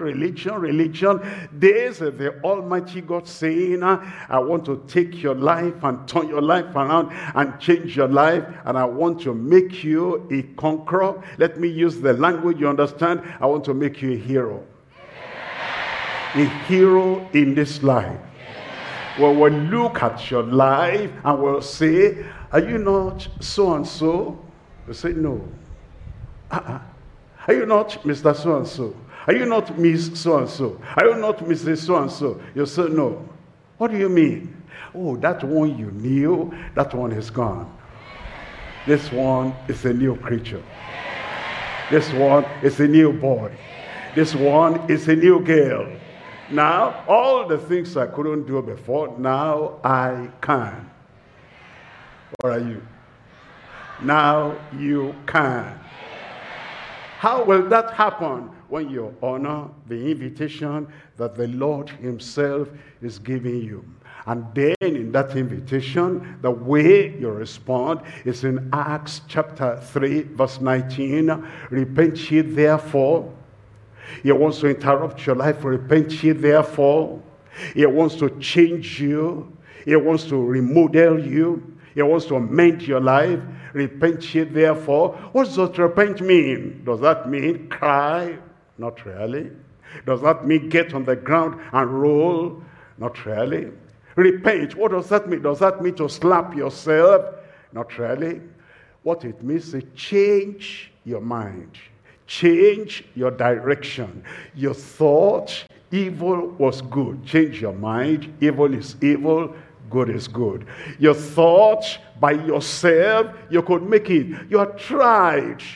Speaker 2: This is the Almighty God saying, I want to take your life and turn your life around and change your life, and I want to make you a conqueror. Let me use the language you understand. I want to make you a hero. A hero in this life. Well, we'll look at your life and we'll say, are you not so-and-so? You say, no. Are you not Mr. So-and-so? Are you not Miss so-and-so? Are you not Mrs. so-and-so? You say, no. What do you mean? Oh, that one you knew, that one is gone. This one is a new creature. This one is a new boy. This one is a new girl. Now, all the things I couldn't do before, now I can. Or are you? Now you can. How will that happen? When you honor the invitation that the Lord himself is giving you. And then in that invitation, the way you respond is in Acts chapter 3, verse 19. Repent ye therefore. He wants to interrupt your life. Repent ye therefore. He wants to change you. He wants to remodel you. He wants to amend your life. Repent ye therefore. What does repent mean? Does that mean cry? Not really. Does that mean get on the ground and roll? Not really. Repent, what does that mean? Does that mean to slap yourself? Not really. What it means is change your mind. Change your direction. Your thought, evil was good. Change your mind. Evil is evil. Good is good. Your thought by yourself, you could make it. You have tried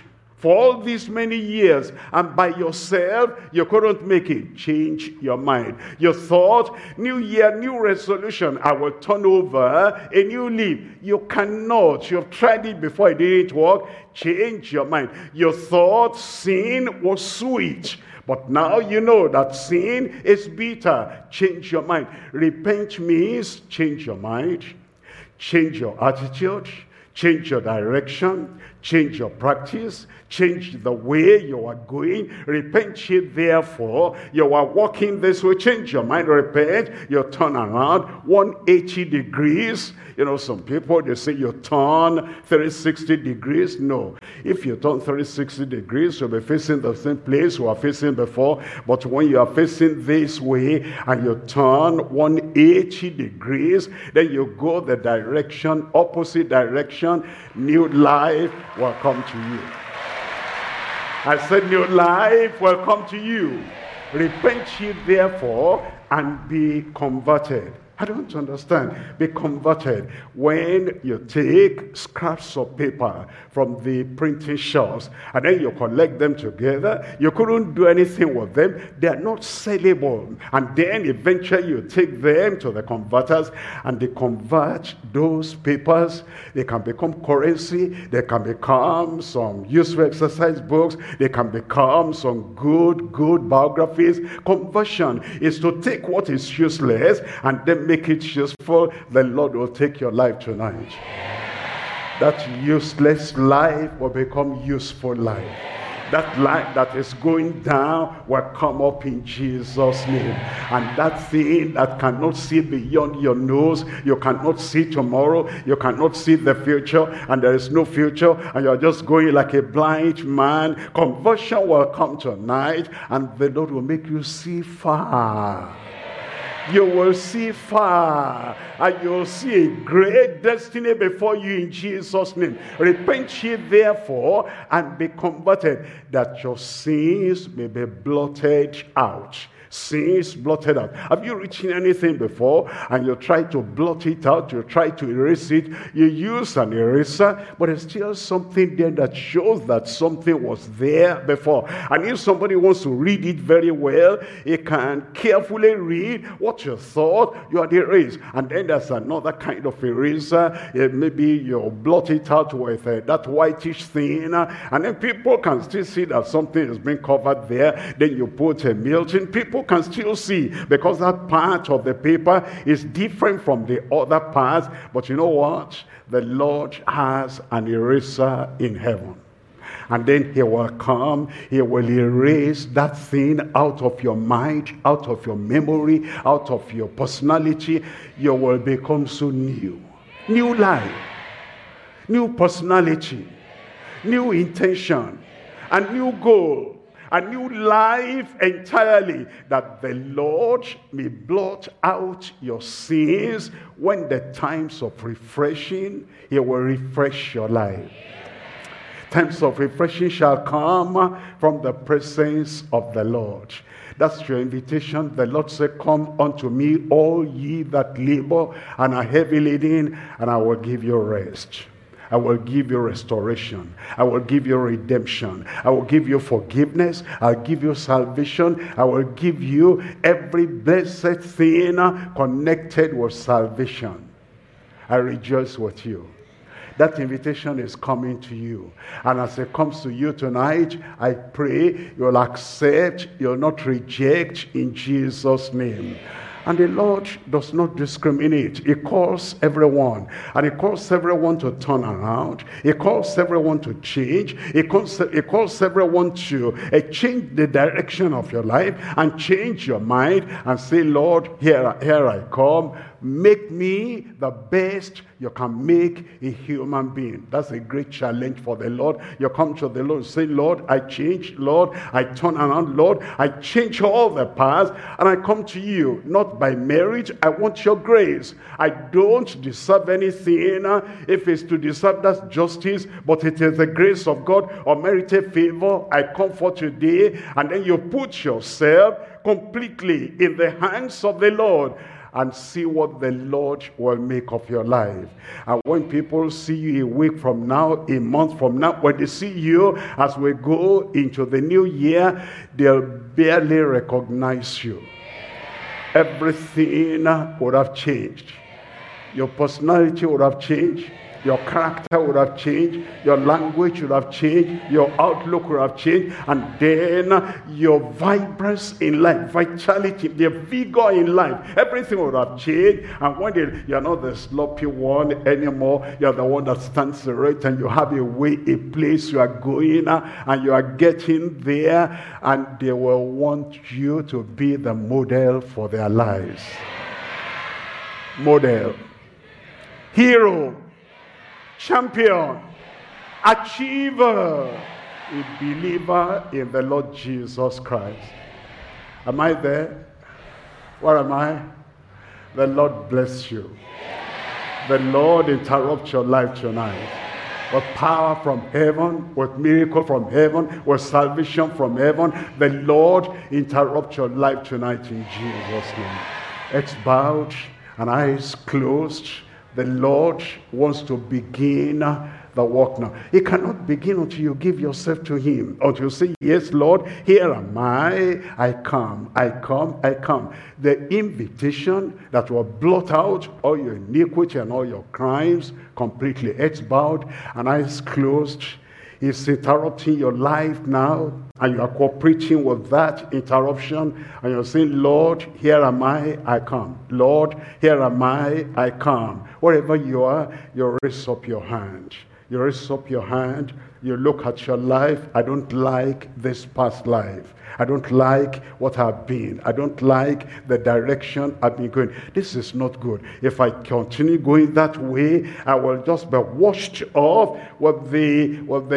Speaker 2: for all these many years, and by yourself, you couldn't make it. Change your mind. You thought, new year, new resolution, I will turn over a new leaf. You cannot. You've tried it before, it didn't work. Change your mind. You thought sin was sweet, but now you know that sin is bitter. Change your mind. Repent means change your mind, change your attitude, change your direction, change your practice, change the way you are going. Repent ye therefore. You are walking this way. Change your mind. Repent. You turn around 180 degrees. You know, some people, they say you turn 360 degrees. No. If you turn 360 degrees, you'll be facing the same place you are facing before. But when you are facing this way and you turn 180 degrees, then you go the direction, opposite direction, new life will come to you. I said new life will come to you. Repent ye therefore and be converted. I don't understand. Be converted. When you take scraps of paper from the printing shops and then you collect them together, you couldn't do anything with them. They are not sellable. And then eventually you take them to the converters and they convert those papers. They can become currency. They can become some useful exercise books. They can become some good biographies. Conversion is to take what is useless and then make it useful. The Lord will take your life tonight. That useless life will become useful life. That life that is going down will come up in Jesus' name. And that thing that cannot see beyond your nose, you cannot see tomorrow, you cannot see the future, and there is no future, and you're just going like a blind man. Conversion will come tonight, and the Lord will make you see far. You will see far, and you'll see a great destiny before you in Jesus' name. Repent ye therefore and be converted, that your sins may be blotted out. Sins blotted out. Have you written anything before and you try to blot it out, you try to erase it, you use an eraser, but there's still something there that shows that something was there before. And if somebody wants to read it very well, he can carefully read what you thought you had erased. And then there's another kind of eraser. Maybe you blot it out with that whitish thing, and then people can still see that something has been covered there. Then you put a Milton. People can still see because that part of the paper is different from the other parts. But you know what? The Lord has an eraser in heaven. And then he will come, he will erase that thing out of your mind, out of your memory, out of your personality. You will become so new. New life, new personality, new intention, and new goal. A new life entirely, that the Lord may blot out your sins. When the times of refreshing, he will refresh your life. Times of refreshing shall come from the presence of the Lord. That's your invitation. The Lord said, come unto me, all ye that labor and are heavy laden, and I will give you rest. I will give you restoration. I will give you redemption. I will give you forgiveness. I'll give you salvation. I will give you every blessed thing connected with salvation. I rejoice with you. That invitation is coming to you. And as it comes to you tonight, I pray you'll accept, you'll not reject, in Jesus' name. And the Lord does not discriminate. He calls everyone. And he calls everyone to turn around. He calls everyone to change. He calls everyone to change the direction of your life and change your mind and say, Lord, here I come. Make me the best you can make a human being. That's a great challenge for the Lord. You come to the Lord and say, Lord, I change. Lord, I turn around. Lord, I change all the past, and I come to you, not by merit. I want your grace. I don't deserve anything. If it's to deserve, that's justice, but it is the grace of God, unmerited favor. I come for today, and then you put yourself completely in the hands of the Lord. and see what the Lord will make of your life. And when people see you a week from now, a month from now, when they see you as we go into the new year, they'll barely recognize you. Everything would have changed. Your personality would have changed. Your character would have changed. Your language would have changed. Your outlook would have changed. And then your vibrance in life, vitality, the vigor in life, everything would have changed. And when you're not the sloppy one anymore, you're the one that stands erect, and you have a way, a place you are going, and you are getting there, and they will want you to be the model for their lives. Model. Hero. Champion, achiever, a believer in the Lord Jesus Christ. Am I there? Where am I? The Lord bless you. The Lord interrupt your life tonight with power from heaven, with miracle from heaven, with salvation from heaven. The Lord interrupt your life tonight in Jesus' name. Heads bowed and eyes closed. The Lord wants to begin the work now. He cannot begin until you give yourself to him. Until you say, yes, Lord, here am I come, I come, I come. The invitation that will blot out all your iniquity and all your crimes completely. Heads bowed and eyes closed. He's interrupting your life now, and you are cooperating with that interruption, and you're saying, Lord, here am I come. Lord, here am I come. Wherever you are, you raise up your hand. You raise up your hand, you look at your life. I don't like this past life. I don't like what I've been. I don't like the direction I've been going. This is not good. If I continue going that way, I will just be washed off with the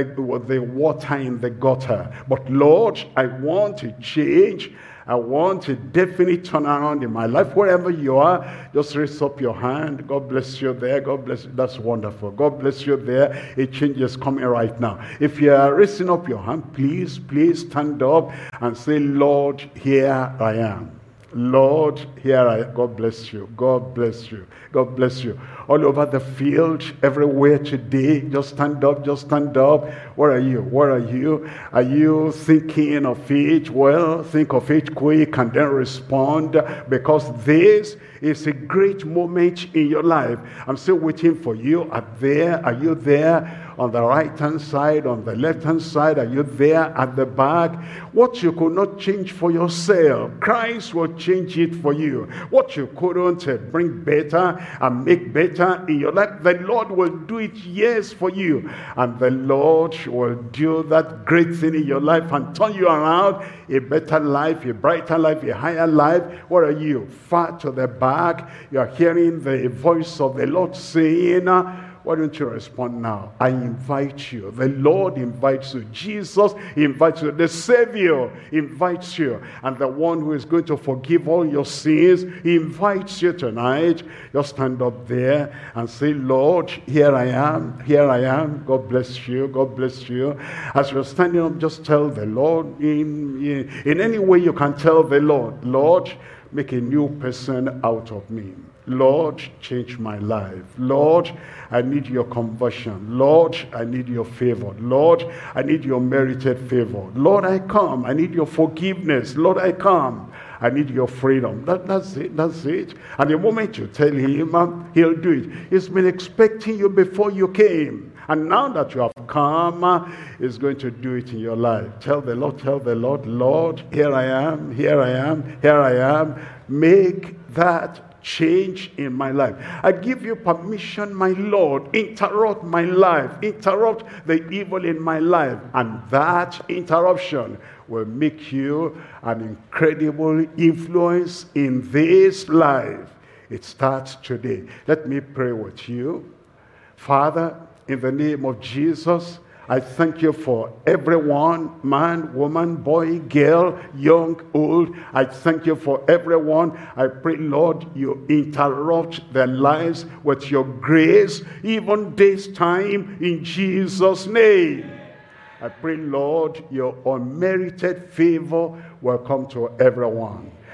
Speaker 2: water in the gutter. But Lord, I want to change. I want a definite turnaround in my life. Wherever you are, just raise up your hand. God bless you there. God bless you. That's wonderful. God bless you there. A change is coming right now. If you are raising up your hand, please stand up and say, Lord, here I am. Lord, here I am. God bless you. God bless you. God bless you. All over the field, everywhere today, just stand up, just stand up. Where are you? Where are you? Are you thinking of it? Well, think of it quick and then respond, because this is a great moment in your life. I'm still waiting for you. Are you there? On the right-hand side, on the left-hand side, are you there at the back? What you could not change for yourself, Christ will change it for you. What you couldn't bring better and make better in your life, the Lord will do it, yes, for you. And the Lord will do that great thing in your life and turn you around, a better life, a brighter life, a higher life. Where are you? Far to the back. You are hearing the voice of the Lord saying, why don't you respond now? I invite you. The Lord invites you. Jesus invites you. The Savior invites you. And the one who is going to forgive all your sins, he invites you tonight. Just stand up there and say, Lord, here I am. Here I am. God bless you. God bless you. As you're standing up, just tell the Lord. In any way you can tell the Lord, Lord, make a new person out of me. Lord, change my life. Lord, I need your conversion. Lord, I need your favor. Lord, I need your merited favor. Lord, I come. I need your forgiveness. Lord, I come. I need your freedom. That's it. That's it. And the moment you tell him, he'll do it. He's been expecting you before you came. And now that you have come, he's going to do it in your life. Tell the Lord, Lord, here I am, here I am, here I am. Make that change in my life. I give you permission, my Lord. Interrupt my life. Interrupt the evil in my life. And that interruption will make you an incredible influence in this life. It starts today. Let me pray with you. Father, in the name of Jesus, I thank you for everyone, man, woman, boy, girl, young, old. I thank you for everyone. I pray, Lord, you interrupt their lives with your grace, even this time, in Jesus' name. I pray, Lord, your unmerited favor will come to everyone.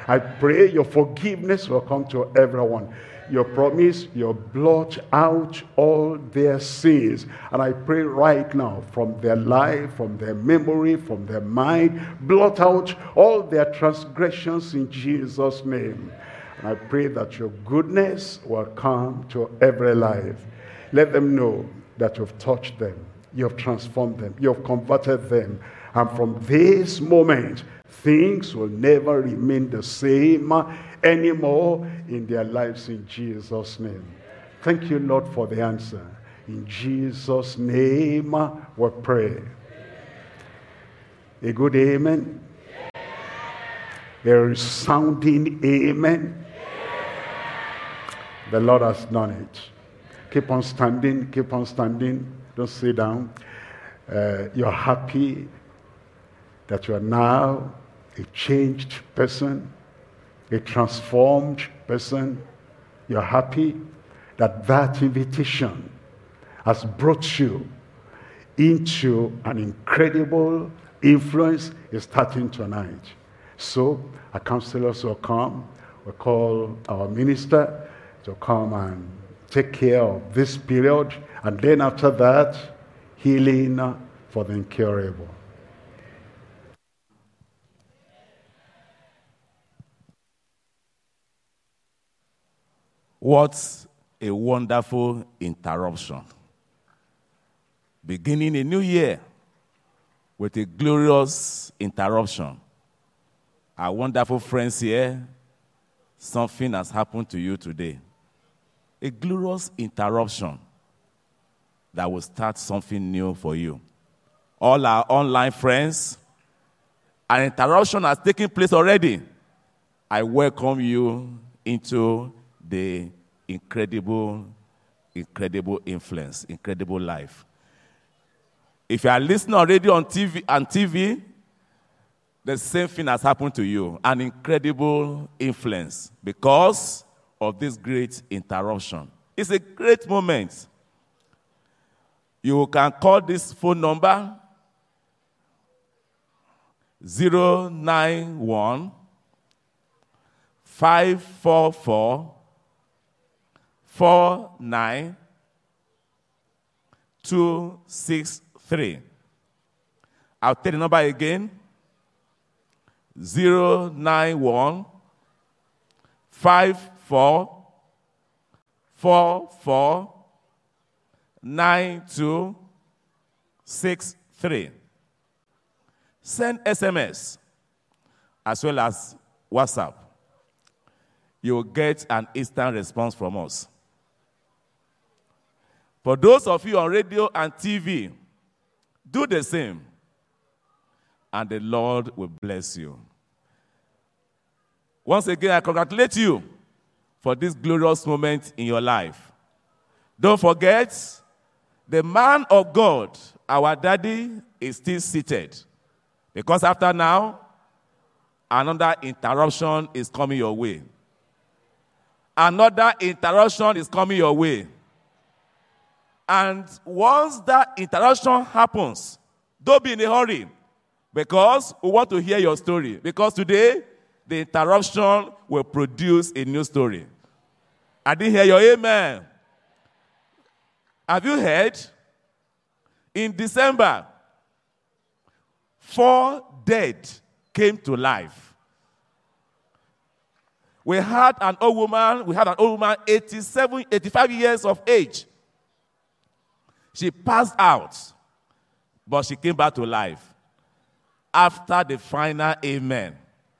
Speaker 2: I pray your forgiveness will come to everyone. Your promise, you blot out all their sins. And I pray right now, from their life, from their memory, from their mind, blot out all their transgressions in Jesus' name. And I pray that your goodness will come to every life. Let them know that you've touched them, you've transformed them, you've converted them. And from this moment, things will never remain the same anymore in their lives in Jesus' name. Thank you, Lord, for the answer. In Jesus' name we pray. A good amen. A resounding amen. The Lord has done it. Keep on standing, keep on standing. Don't sit down. You're happy that you are now a changed person, a transformed person. You're happy that that invitation has brought you into an incredible influence is starting tonight. So our counselors will come. We'll call our minister to come and take care of this period. And then after that, healing for the incurable.
Speaker 1: What a wonderful interruption. Beginning a new year with a glorious interruption. Our wonderful friends here, something has happened to you today. A glorious interruption that will start something new for you. All our online friends, an interruption has taken place already. I welcome you into the incredible influence, incredible life. If you are listening already on TV, the same thing has happened to you, an incredible influence because of this great interruption. It's a great moment. You can call this phone number 091 544 49263. I'll take the number again. 091 5444 9263. Send SMS as well as WhatsApp. You will get an instant response from us. For those of you on radio and TV, do the same, and the Lord will bless you. Once again, I congratulate you for this glorious moment in your life. Don't forget, the man of God, our daddy, is still seated. Because after now, another interruption is coming your way. Another interruption is coming your way. And once that interruption happens, don't be in a hurry, because we want to hear your story. Because today, the interruption will produce a new story. I didn't hear your amen. Have you heard? In December, 4 dead came to life. We had an old woman, 85 years of age. She passed out, but she came back to life after the final amen.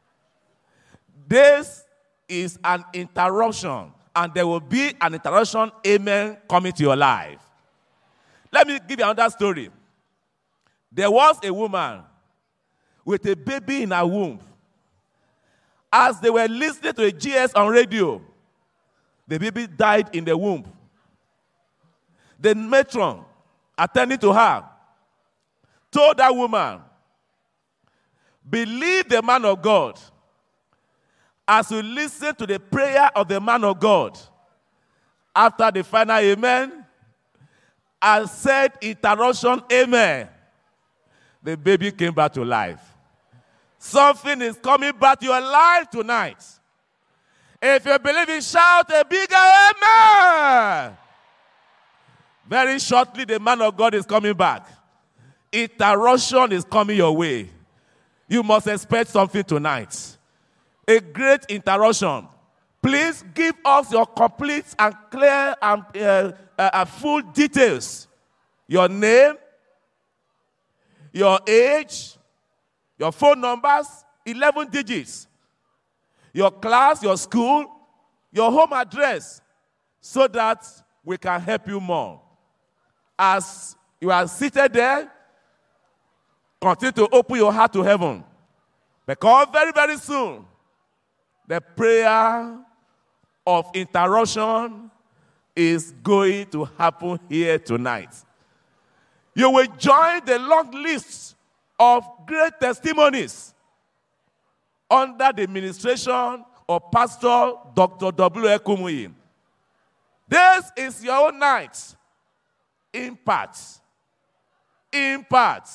Speaker 1: This is an interruption, and there will be an interruption amen coming to your life. Let me give you another story. There was a woman with a baby in her womb. As they were listening to a GS on radio, the baby died in the womb. The matron attending to her told that woman, believe the man of God. As you listen to the prayer of the man of God, after the final amen, I said interruption amen. The baby came back to life. Something is coming back to your life tonight. If you believe it, shout a bigger amen. Very shortly, the man of God is coming back. Interruption is coming your way. You must expect something tonight. A great interruption. Please give us your complete and clear and full details. Your name, your age, your phone numbers, 11 digits. Your class, your school, your home address, so that we can help you more. As you are seated there, continue to open your heart to heaven. Because very, very soon, the prayer of interruption is going to happen here tonight. You will join the long list of great testimonies under the administration of Pastor Dr. W. Kumuyi. This is your own night. Impact. Impact.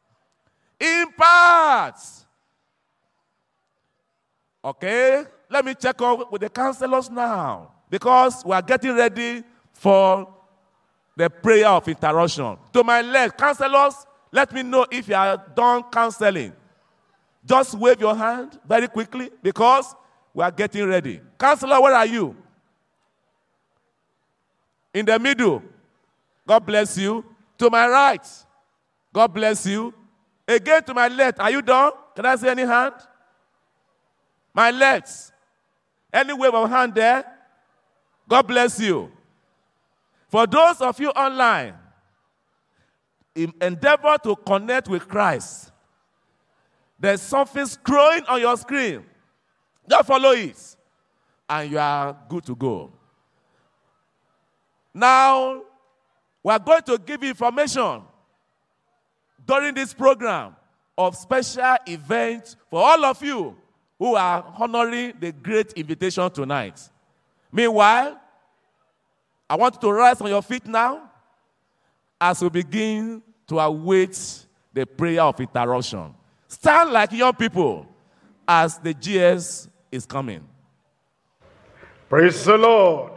Speaker 1: Impact. Okay, let me check up with the counselors now, because we are getting ready for the prayer of interruption. To my left, counselors, let me know if you are done counseling. Just wave your hand very quickly, because we are getting ready. Counselor, where are you? In the middle. God bless you. To my right. God bless you. Again to my left. Are you done? Can I see any hand? My left. Any wave of hand there? God bless you. For those of you online, endeavor to connect with Christ. There's something scrolling on your screen. Just follow it, and you are good to go. Now, we are going to give information during this program of special events for all of you who are honoring the great invitation tonight. Meanwhile, I want you to rise on your feet now as we begin to await the prayer of interruption. Stand like young people as the GS is coming.
Speaker 2: Praise the Lord.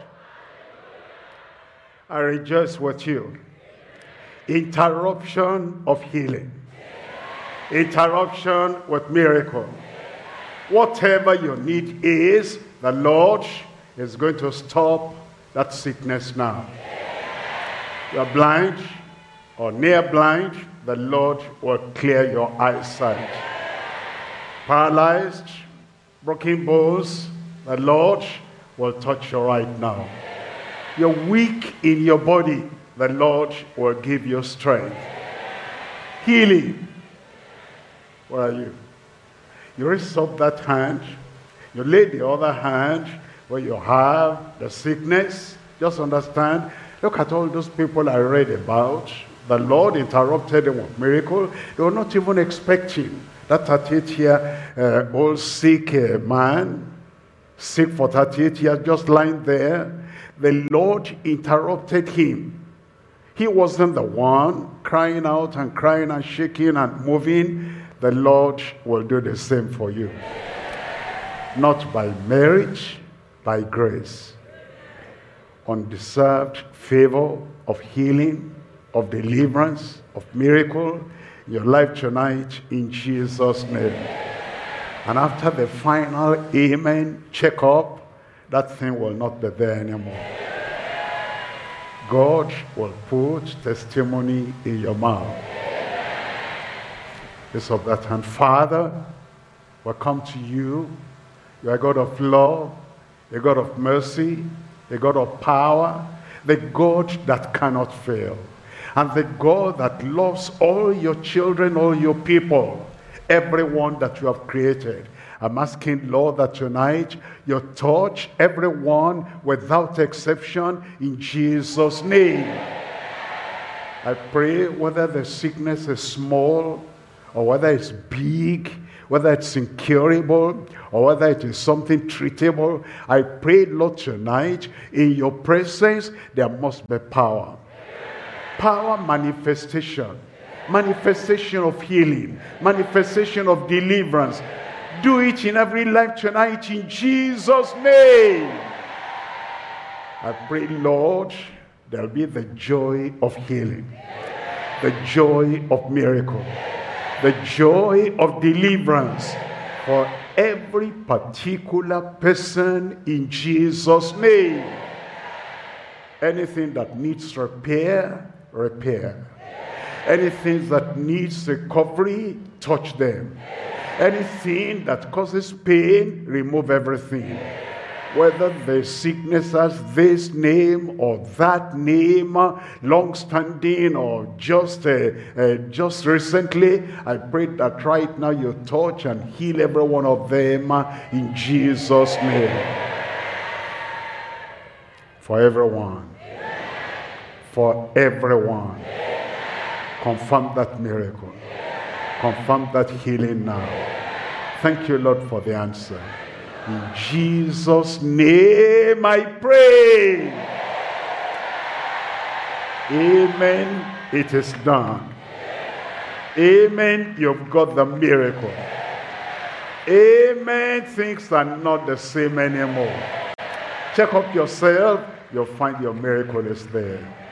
Speaker 2: I rejoice with you. Interruption of healing. Interruption with miracle. Whatever your need is, the Lord is going to stop that sickness now. You're blind or near blind, the Lord will clear your eyesight. Paralyzed, broken bones, the Lord will touch you right now. You're weak in your body, the Lord will give you strength. Healing. Where are you? You raise up that hand, you lay the other hand where you have the sickness. Just understand, look at all those people I read about. The Lord interrupted them with miracle. They were not even expecting. That 38-year-old sick man, sick for 38 years, just lying there. The Lord interrupted him. He wasn't the one crying out and crying and shaking and moving. The Lord will do the same for you. Not by merit, by grace. Undeserved favor of healing, of deliverance, of miracle in your life tonight in Jesus' name. And after the final amen checkup, that thing will not be there anymore. God will put testimony in your mouth. Lift up that hand. Father, we come to you. You are a God of love, a God of mercy, a God of power, the God that cannot fail, and the God that loves all your children, all your people, everyone that you have created. I'm asking, Lord, that tonight you touch everyone without exception in Jesus' name. I pray whether the sickness is small or whether it's big, whether it's incurable or whether it is something treatable, I pray, Lord, tonight in your presence there must be power. Power manifestation. manifestation of healing, manifestation of deliverance. Do it in every life tonight in Jesus' name. I pray, Lord, there'll be the joy of healing, the joy of miracle, the joy of deliverance for every particular person in Jesus' name. Anything that needs repair, repair. Anything that needs recovery, touch them. Anything that causes pain, remove everything. Whether the sickness has this name or that name, long-standing or just recently, I pray that right now you touch and heal every one of them in Jesus' name. For everyone. For everyone. Confirm that miracle. Confirm that healing now. Thank you, Lord, for the answer. In Jesus' name I pray. Amen. It is done. Amen. You've got the miracle. Amen. Things are not the same anymore. Check up yourself. You'll find your miracle is there.